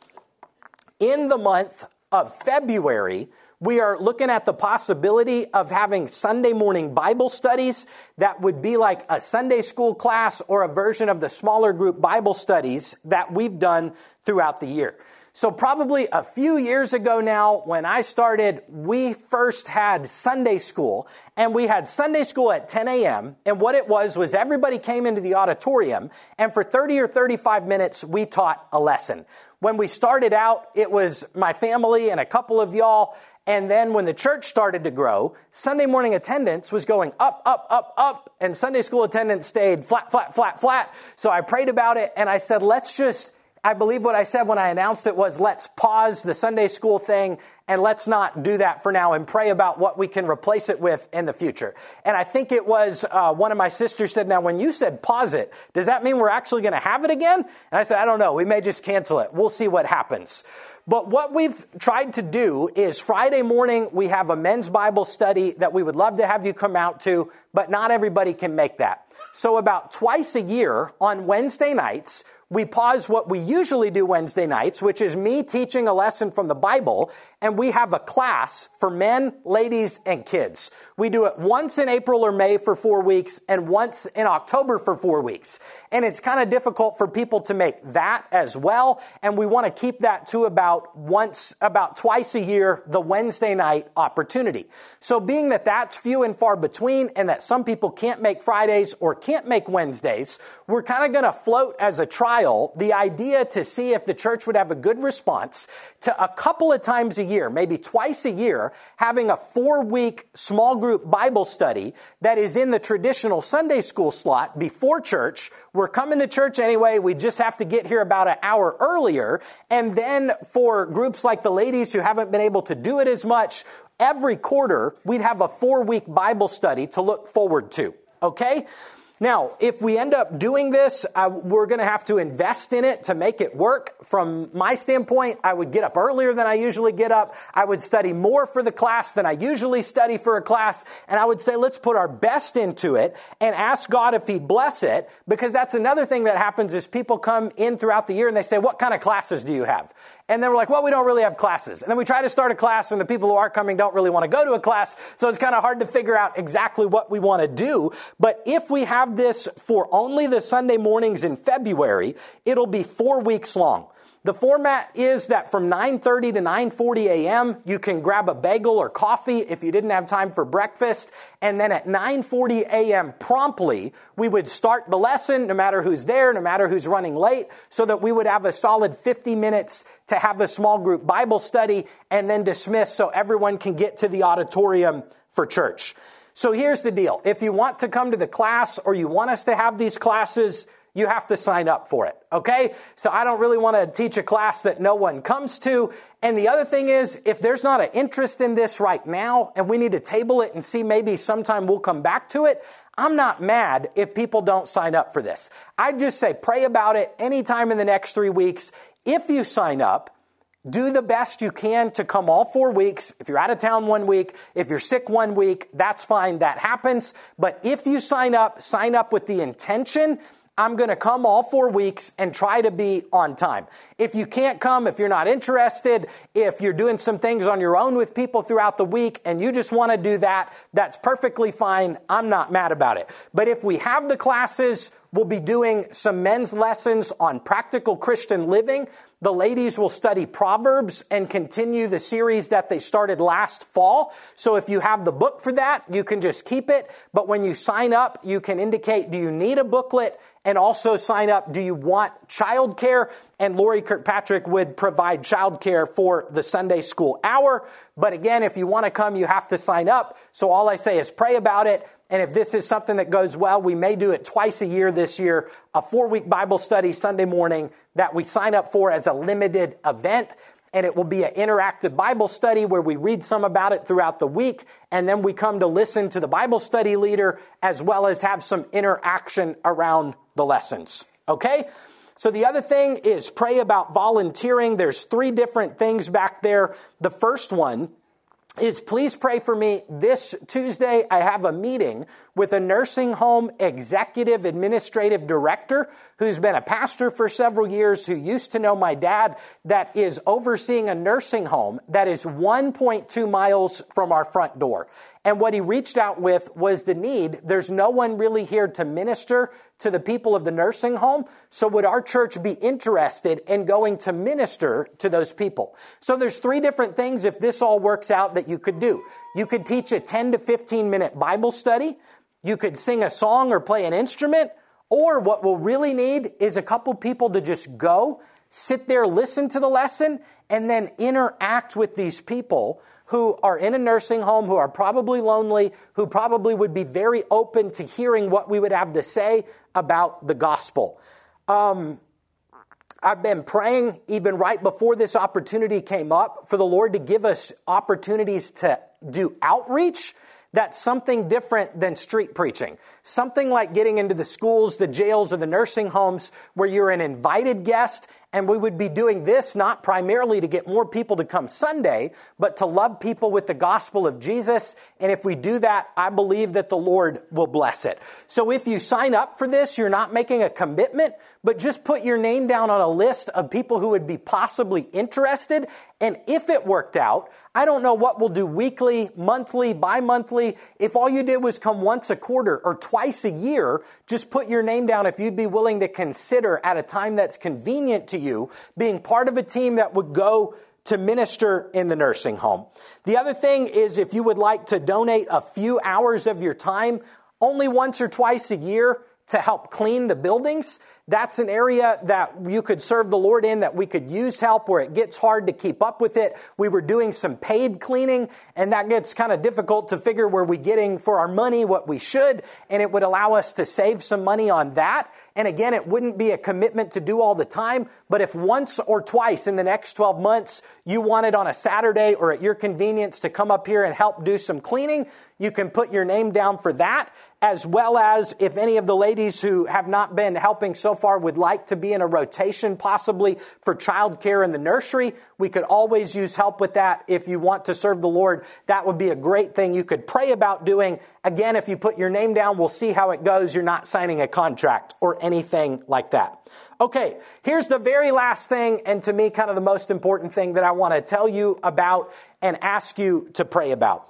In the month of February, we are looking at the possibility of having Sunday morning Bible studies that would be like a Sunday school class or a version of the smaller group Bible studies that we've done throughout the year. So probably a few years ago now, when I started, we first had Sunday school, and we had Sunday school at ten a.m. And what it was was everybody came into the auditorium, and for thirty or thirty-five minutes, we taught a lesson. When we started out, it was my family and a couple of y'all. And then when the church started to grow, Sunday morning attendance was going up, up, up, up, and Sunday school attendance stayed flat, flat, flat, flat. So I prayed about it, and I said, let's just, I believe what I said when I announced it was, let's pause the Sunday school thing, and let's not do that for now, and pray about what we can replace it with in the future. And I think it was, uh, one of my sisters said, now when you said pause it, does that mean we're actually going to have it again? And I said, I don't know. We may just cancel it. We'll see what happens. But what we've tried to do is Friday morning, we have a men's Bible study that we would love to have you come out to, but not everybody can make that. So about twice a year on Wednesday nights, we pause what we usually do Wednesday nights, which is me teaching a lesson from the Bible, and we have a class for men, ladies, and kids. We do it once in April or May for four weeks and once in October for four weeks. And it's kind of difficult for people to make that as well, and we want to keep that to about once, about twice a year, the Wednesday night opportunity. So being that that's few and far between, and that some people can't make Fridays or can't make Wednesdays, we're kind of going to float as a trial the idea to see if the church would have a good response to a couple of times a year, maybe twice a year, having a four-week small group Bible study that is in the traditional Sunday school slot before church. We're coming to church anyway. We just have to get here about an hour earlier. And then for groups like the ladies who haven't been able to do it as much, every quarter we'd have a four-week Bible study to look forward to. Okay? Now, if we end up doing this, uh, we're going to have to invest in it to make it work. From my standpoint, I would get up earlier than I usually get up. I would study more for the class than I usually study for a class. And I would say, let's put our best into it and ask God if He'd bless it. Because that's another thing that happens is people come in throughout the year and they say, what kind of classes do you have? And then we're like, well, we don't really have classes. And then we try to start a class, and the people who are coming don't really want to go to a class. So it's kind of hard to figure out exactly what we want to do. But if we have this for only the Sunday mornings in February, it'll be four weeks long. The format is that from nine thirty to nine forty a.m., you can grab a bagel or coffee if you didn't have time for breakfast. And then at nine forty a.m. promptly, we would start the lesson, no matter who's there, no matter who's running late, so that we would have a solid fifty minutes to have a small group Bible study and then dismiss so everyone can get to the auditorium for church. So here's the deal. If you want to come to the class or you want us to have these classes, you have to sign up for it, okay? So I don't really want to teach a class that no one comes to. And the other thing is, if there's not an interest in this right now and we need to table it and see maybe sometime we'll come back to it, I'm not mad if people don't sign up for this. I'd just say pray about it anytime in the next three weeks. If you sign up, do the best you can to come all four weeks. If you're out of town one week, if you're sick one week, that's fine. That happens. But if you sign up, sign up with the intention, I'm going to come all four weeks and try to be on time. If you can't come, if you're not interested, if you're doing some things on your own with people throughout the week and you just want to do that, that's perfectly fine. I'm not mad about it. But if we have the classes, we'll be doing some men's lessons on practical Christian living. The ladies will study Proverbs and continue the series that they started last fall. So if you have the book for that, you can just keep it. But when you sign up, you can indicate, do you need a booklet? And also sign up, do you want childcare? And Lori Kirkpatrick would provide childcare for the Sunday school hour. But again, if you want to come, you have to sign up. So all I say is pray about it. And if this is something that goes well, we may do it twice a year this year, a four-week Bible study Sunday morning that we sign up for as a limited event. And it will be an interactive Bible study where we read some about it throughout the week. And then we come to listen to the Bible study leader as well as have some interaction around the lessons. Okay? So the other thing is pray about volunteering. There's three different things back there. The first one is please pray for me. This Tuesday, I have a meeting with a nursing home executive administrative director who's been a pastor for several years, who used to know my dad, that is overseeing a nursing home that is one point two miles from our front door. And what he reached out with was the need. There's no one really here to minister to the people of the nursing home. So would our church be interested in going to minister to those people? So there's three different things, if this all works out, that you could do. You could teach a ten to fifteen minute Bible study. You could sing a song or play an instrument. Or what we'll really need is a couple people to just go, sit there, listen to the lesson, and then interact with these people who are in a nursing home, who are probably lonely, who probably would be very open to hearing what we would have to say about the gospel. Um, I've been praying even right before this opportunity came up for the Lord to give us opportunities to do outreach. That's something different than street preaching. Something like getting into the schools, the jails, or the nursing homes where you're an invited guest. And we would be doing this not primarily to get more people to come Sunday, but to love people with the gospel of Jesus. And if we do that, I believe that the Lord will bless it. So if you sign up for this, you're not making a commitment, but just put your name down on a list of people who would be possibly interested. And if it worked out, I don't know what we'll do weekly, monthly, bi-monthly. If all you did was come once a quarter or twice a year, just put your name down if you'd be willing to consider at a time that's convenient to you being part of a team that would go to minister in the nursing home. The other thing is if you would like to donate a few hours of your time, only once or twice a year, to help clean the buildings. That's an area that you could serve the Lord in, that we could use help where it gets hard to keep up with it. We were doing some paid cleaning, and that gets kind of difficult to figure were we getting for our money what we should, and it would allow us to save some money on that. And again, it wouldn't be a commitment to do all the time, but if once or twice in the next twelve months you wanted on a Saturday or at your convenience to come up here and help do some cleaning, You can put your name down for that, as well as if any of the ladies who have not been helping so far would like to be in a rotation possibly for childcare in the nursery. We could always use help with that. If you want to serve the Lord, that would be a great thing you could pray about doing. Again, if you put your name down, we'll see how it goes. You're not signing a contract or anything like that. Okay, here's the very last thing, and to me, kind of the most important thing that I want to tell you about and ask you to pray about.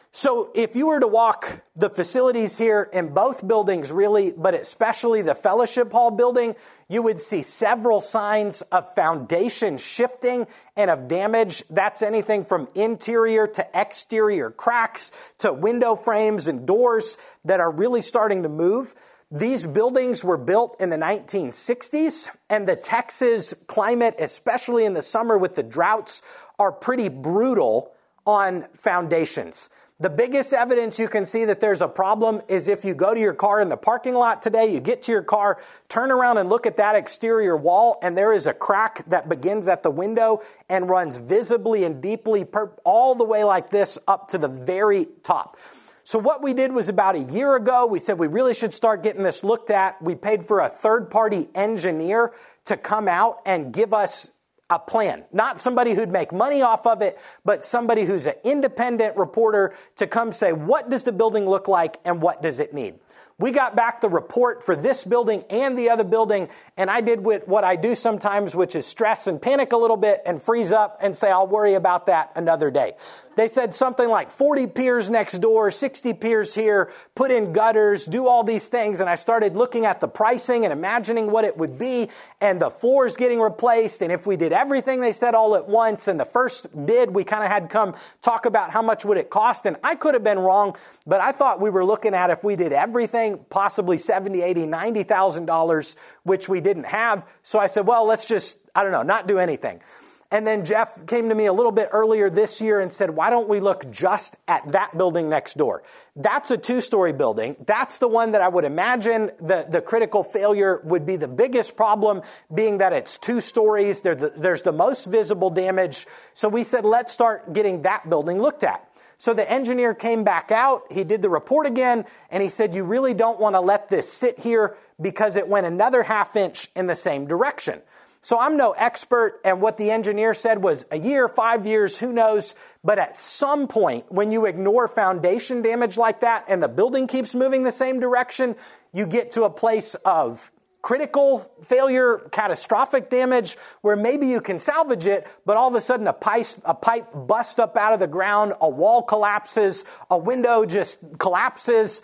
So if you were to walk the facilities here in both buildings really, but especially the Fellowship Hall building, you would see several signs of foundation shifting and of damage. That's anything from interior to exterior cracks to window frames and doors that are really starting to move. These buildings were built in the nineteen sixties, and the Texas climate, especially in the summer with the droughts, are pretty brutal on foundations. The biggest evidence you can see that there's a problem is if you go to your car in the parking lot today, you get to your car, turn around and look at that exterior wall, and there is a crack that begins at the window and runs visibly and deeply per- all the way like this up to the very top. So what we did was about a year ago, we said we really should start getting this looked at. We paid for a third-party engineer to come out and give us a plan. Not somebody who'd make money off of it, but somebody who's an independent reporter to come say, what does the building look like and what does it need? We got back the report for this building and the other building, and I did what I do sometimes, which is stress and panic a little bit and freeze up and say, I'll worry about that another day. They said something like forty piers next door, sixty piers here, put in gutters, do all these things. And I started looking at the pricing and imagining what it would be, and the floors getting replaced. And if we did everything they said all at once, and the first bid, we kind of had come talk about how much would it cost. And I could have been wrong, but I thought we were looking at, if we did everything, possibly seventy, eighty, ninety thousand dollars, which we didn't have. So I said, well, let's just, I don't know, not do anything. And then Jeff came to me a little bit earlier this year and said, why don't we look just at that building next door? That's a two-story building. That's the one that I would imagine the, the critical failure would be the biggest problem, being that it's two stories. The, there's the most visible damage. So we said, let's start getting that building looked at. So the engineer came back out, he did the report again, and he said, you really don't want to let this sit here because it went another half inch in the same direction. So I'm no expert, and what the engineer said was a year, five years, who knows? But at some point, when you ignore foundation damage like that and the building keeps moving the same direction, you get to a place of critical failure, catastrophic damage, where maybe you can salvage it, but all of a sudden a pipe, a pipe busts up out of the ground, a wall collapses, a window just collapses.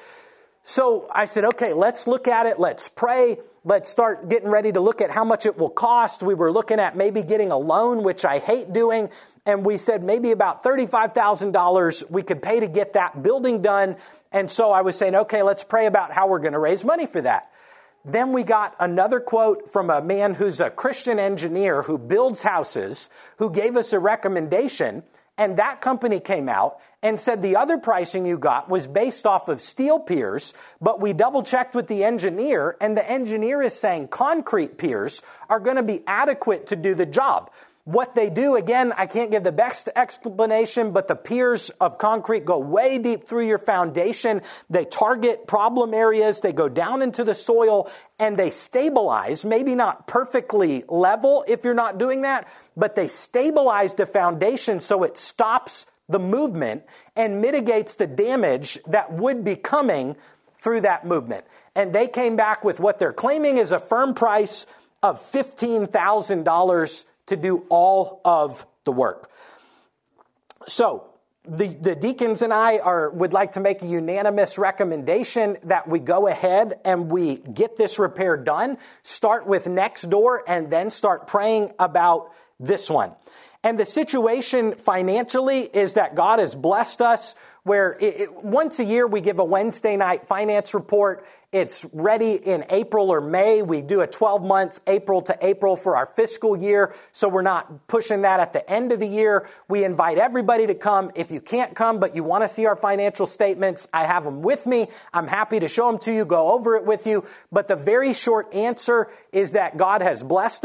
So I said, okay, let's look at it. Let's pray. Let's start getting ready to look at how much it will cost. We were looking at maybe getting a loan, which I hate doing. And we said maybe about thirty-five thousand dollars we could pay to get that building done. And so I was saying, okay, let's pray about how we're going to raise money for that. Then we got another quote from a man who's a Christian engineer who builds houses, who gave us a recommendation. And that company came out and said the other pricing you got was based off of steel piers, but we double checked with the engineer, and the engineer is saying concrete piers are going to be adequate to do the job. What they do, again, I can't give the best explanation, but the piers of concrete go way deep through your foundation. They target problem areas. They go down into the soil and they stabilize, maybe not perfectly level if you're not doing that, but they stabilize the foundation so it stops the movement and mitigates the damage that would be coming through that movement. And they came back with what they're claiming is a firm price of fifteen thousand dollars to do all of the work. So the, the deacons and I are would like to make a unanimous recommendation that we go ahead and we get this repair done, start with next door, and then start praying about this one. And the situation financially is that God has blessed us where it, it, once a year we give a Wednesday night finance report. It's ready in April or May. We do a twelve-month April to April for our fiscal year, so we're not pushing that at the end of the year. We invite everybody to come. If you can't come, but you want to see our financial statements, I have them with me. I'm happy to show them to you, go over it with you. But the very short answer is that God has blessed us.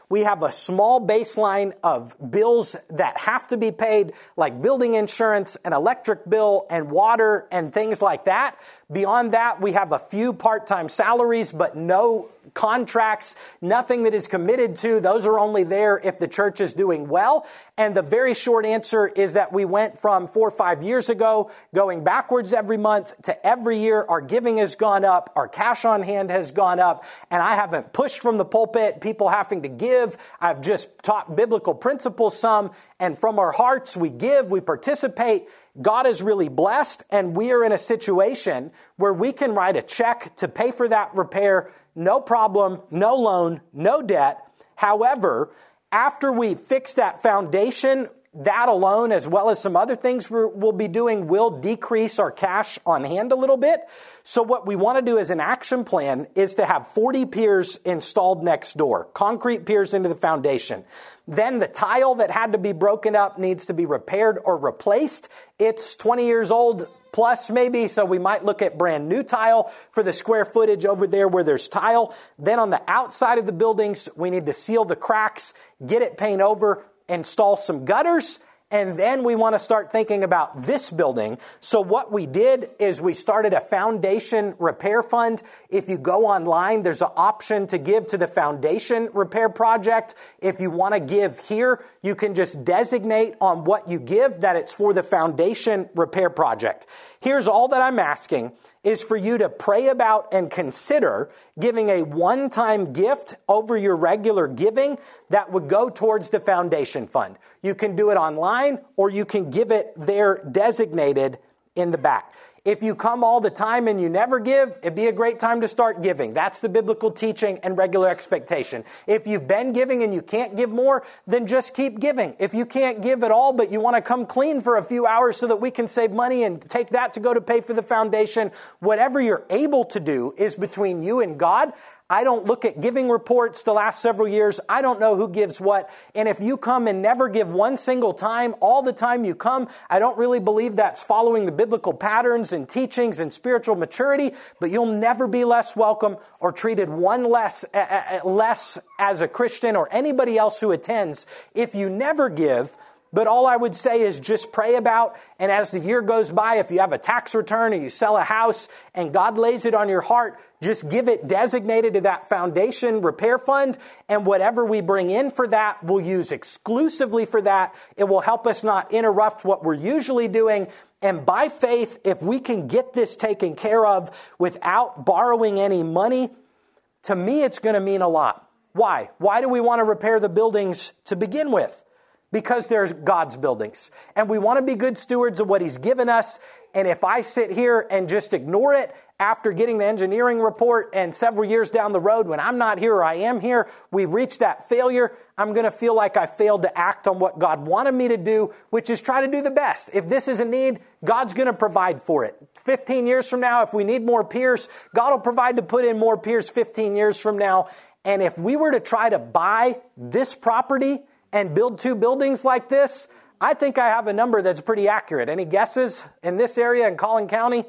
We have a small baseline of bills that have to be paid, like building insurance, an electric bill, and water, and things like that. Beyond that, we have a few part-time salaries, but no contracts, nothing that is committed to. Those are only there if the church is doing well. And the very short answer is that we went from four or five years ago, going backwards every month, to every year our giving has gone up, our cash on hand has gone up, and I haven't pushed from the pulpit, people having to give. I've just taught biblical principles some, and from our hearts we give, we participate. God is really blessed, and we are in a situation where we can write a check to pay for that repair, no problem, no loan, no debt. However, after we fix that foundation, that alone, as well as some other things we'll be doing, will decrease our cash on hand a little bit. So what we want to do as an action plan is to have forty piers installed next door, concrete piers into the foundation. Then the tile that had to be broken up needs to be repaired or replaced. It's twenty years old plus maybe, so we might look at brand new tile for the square footage over there where there's tile. Then on the outside of the buildings, we need to seal the cracks, get it paint over, install some gutters, and then we want to start thinking about this building. So what we did is we started a foundation repair fund. If you go online, there's an option to give to the foundation repair project. If you want to give here, you can just designate on what you give that it's for the foundation repair project. Here's all that I'm asking is for you to pray about and consider giving a one-time gift over your regular giving that would go towards the foundation fund. You can do it online or you can give it there designated in the back. If you come all the time and you never give, it'd be a great time to start giving. That's the biblical teaching and regular expectation. If you've been giving and you can't give more, then just keep giving. If you can't give at all, but you want to come clean for a few hours so that we can save money and take that to go to pay for the foundation, whatever you're able to do is between you and God. I don't look at giving reports the last several years. I don't know who gives what. And if you come and never give one single time, all the time you come, I don't really believe that's following the biblical patterns and teachings and spiritual maturity, but you'll never be less welcome or treated one less, uh, less as a Christian or anybody else who attends if you never give. But all I would say is just pray about, and as the year goes by, if you have a tax return or you sell a house and God lays it on your heart, just give it designated to that foundation repair fund, and whatever we bring in for that, we'll use exclusively for that. It will help us not interrupt what we're usually doing. And by faith, if we can get this taken care of without borrowing any money, to me it's going to mean a lot. Why? Why do we want to repair the buildings to begin with? Because they're God's buildings. And we want to be good stewards of what He's given us. And if I sit here and just ignore it after getting the engineering report and several years down the road when I'm not here or I am here, we reach that failure, I'm going to feel like I failed to act on what God wanted me to do, which is try to do the best. If this is a need, God's going to provide for it. fifteen years from now, if we need more piers, God will provide to put in more piers fifteen years from now. And if we were to try to buy this property and build two buildings like this, I think I have a number that's pretty accurate. Any guesses in this area in Collin County?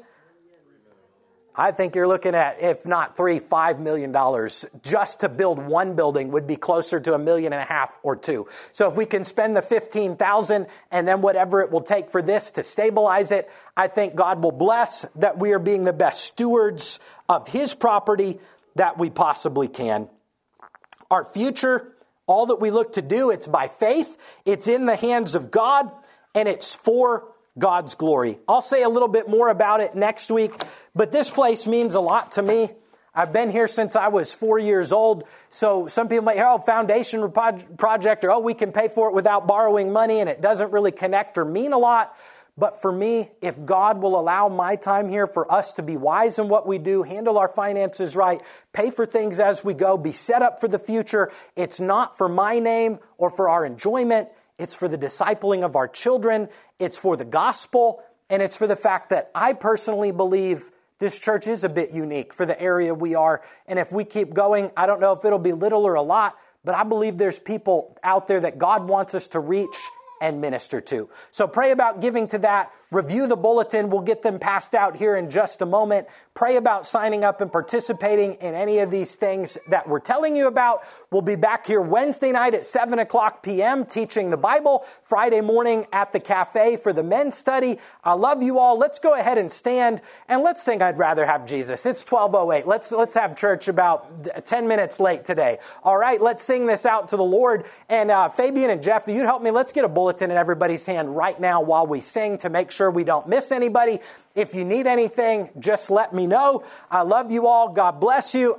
I think you're looking at, if not three, five million dollars just to build one building would be closer to a million and a half or two. So if we can spend the fifteen thousand and then whatever it will take for this to stabilize it, I think God will bless that we are being the best stewards of His property that we possibly can. Our future, all that we look to do, it's by faith, it's in the hands of God, and it's for God's glory. I'll say a little bit more about it next week, but this place means a lot to me. I've been here since I was four years old, so some people might hear, oh, foundation project, or oh, we can pay for it without borrowing money, and it doesn't really connect or mean a lot. But for me, if God will allow my time here for us to be wise in what we do, handle our finances right, pay for things as we go, be set up for the future, it's not for my name or for our enjoyment. It's for the discipling of our children. It's for the gospel. And it's for the fact that I personally believe this church is a bit unique for the area we are. And if we keep going, I don't know if it'll be little or a lot, but I believe there's people out there that God wants us to reach and minister to. So pray about giving to that. review the bulletin. We'll get them passed out here in just a moment. Pray about signing up and participating in any of these things that we're telling you about. We'll be back here Wednesday night at seven o'clock p.m. teaching the Bible. Friday morning at the cafe for the men's study. I love you all. Let's go ahead and stand and let's sing I'd Rather Have Jesus. It's twelve oh eight. Let's, let's have church about ten minutes late today. All right, let's sing this out to the Lord. And uh, Fabian and Jeff, you'd help me. Let's get a bulletin in everybody's hand right now while we sing to make sure we don't miss anybody. If you need anything, just let me know. I love you all. God bless you.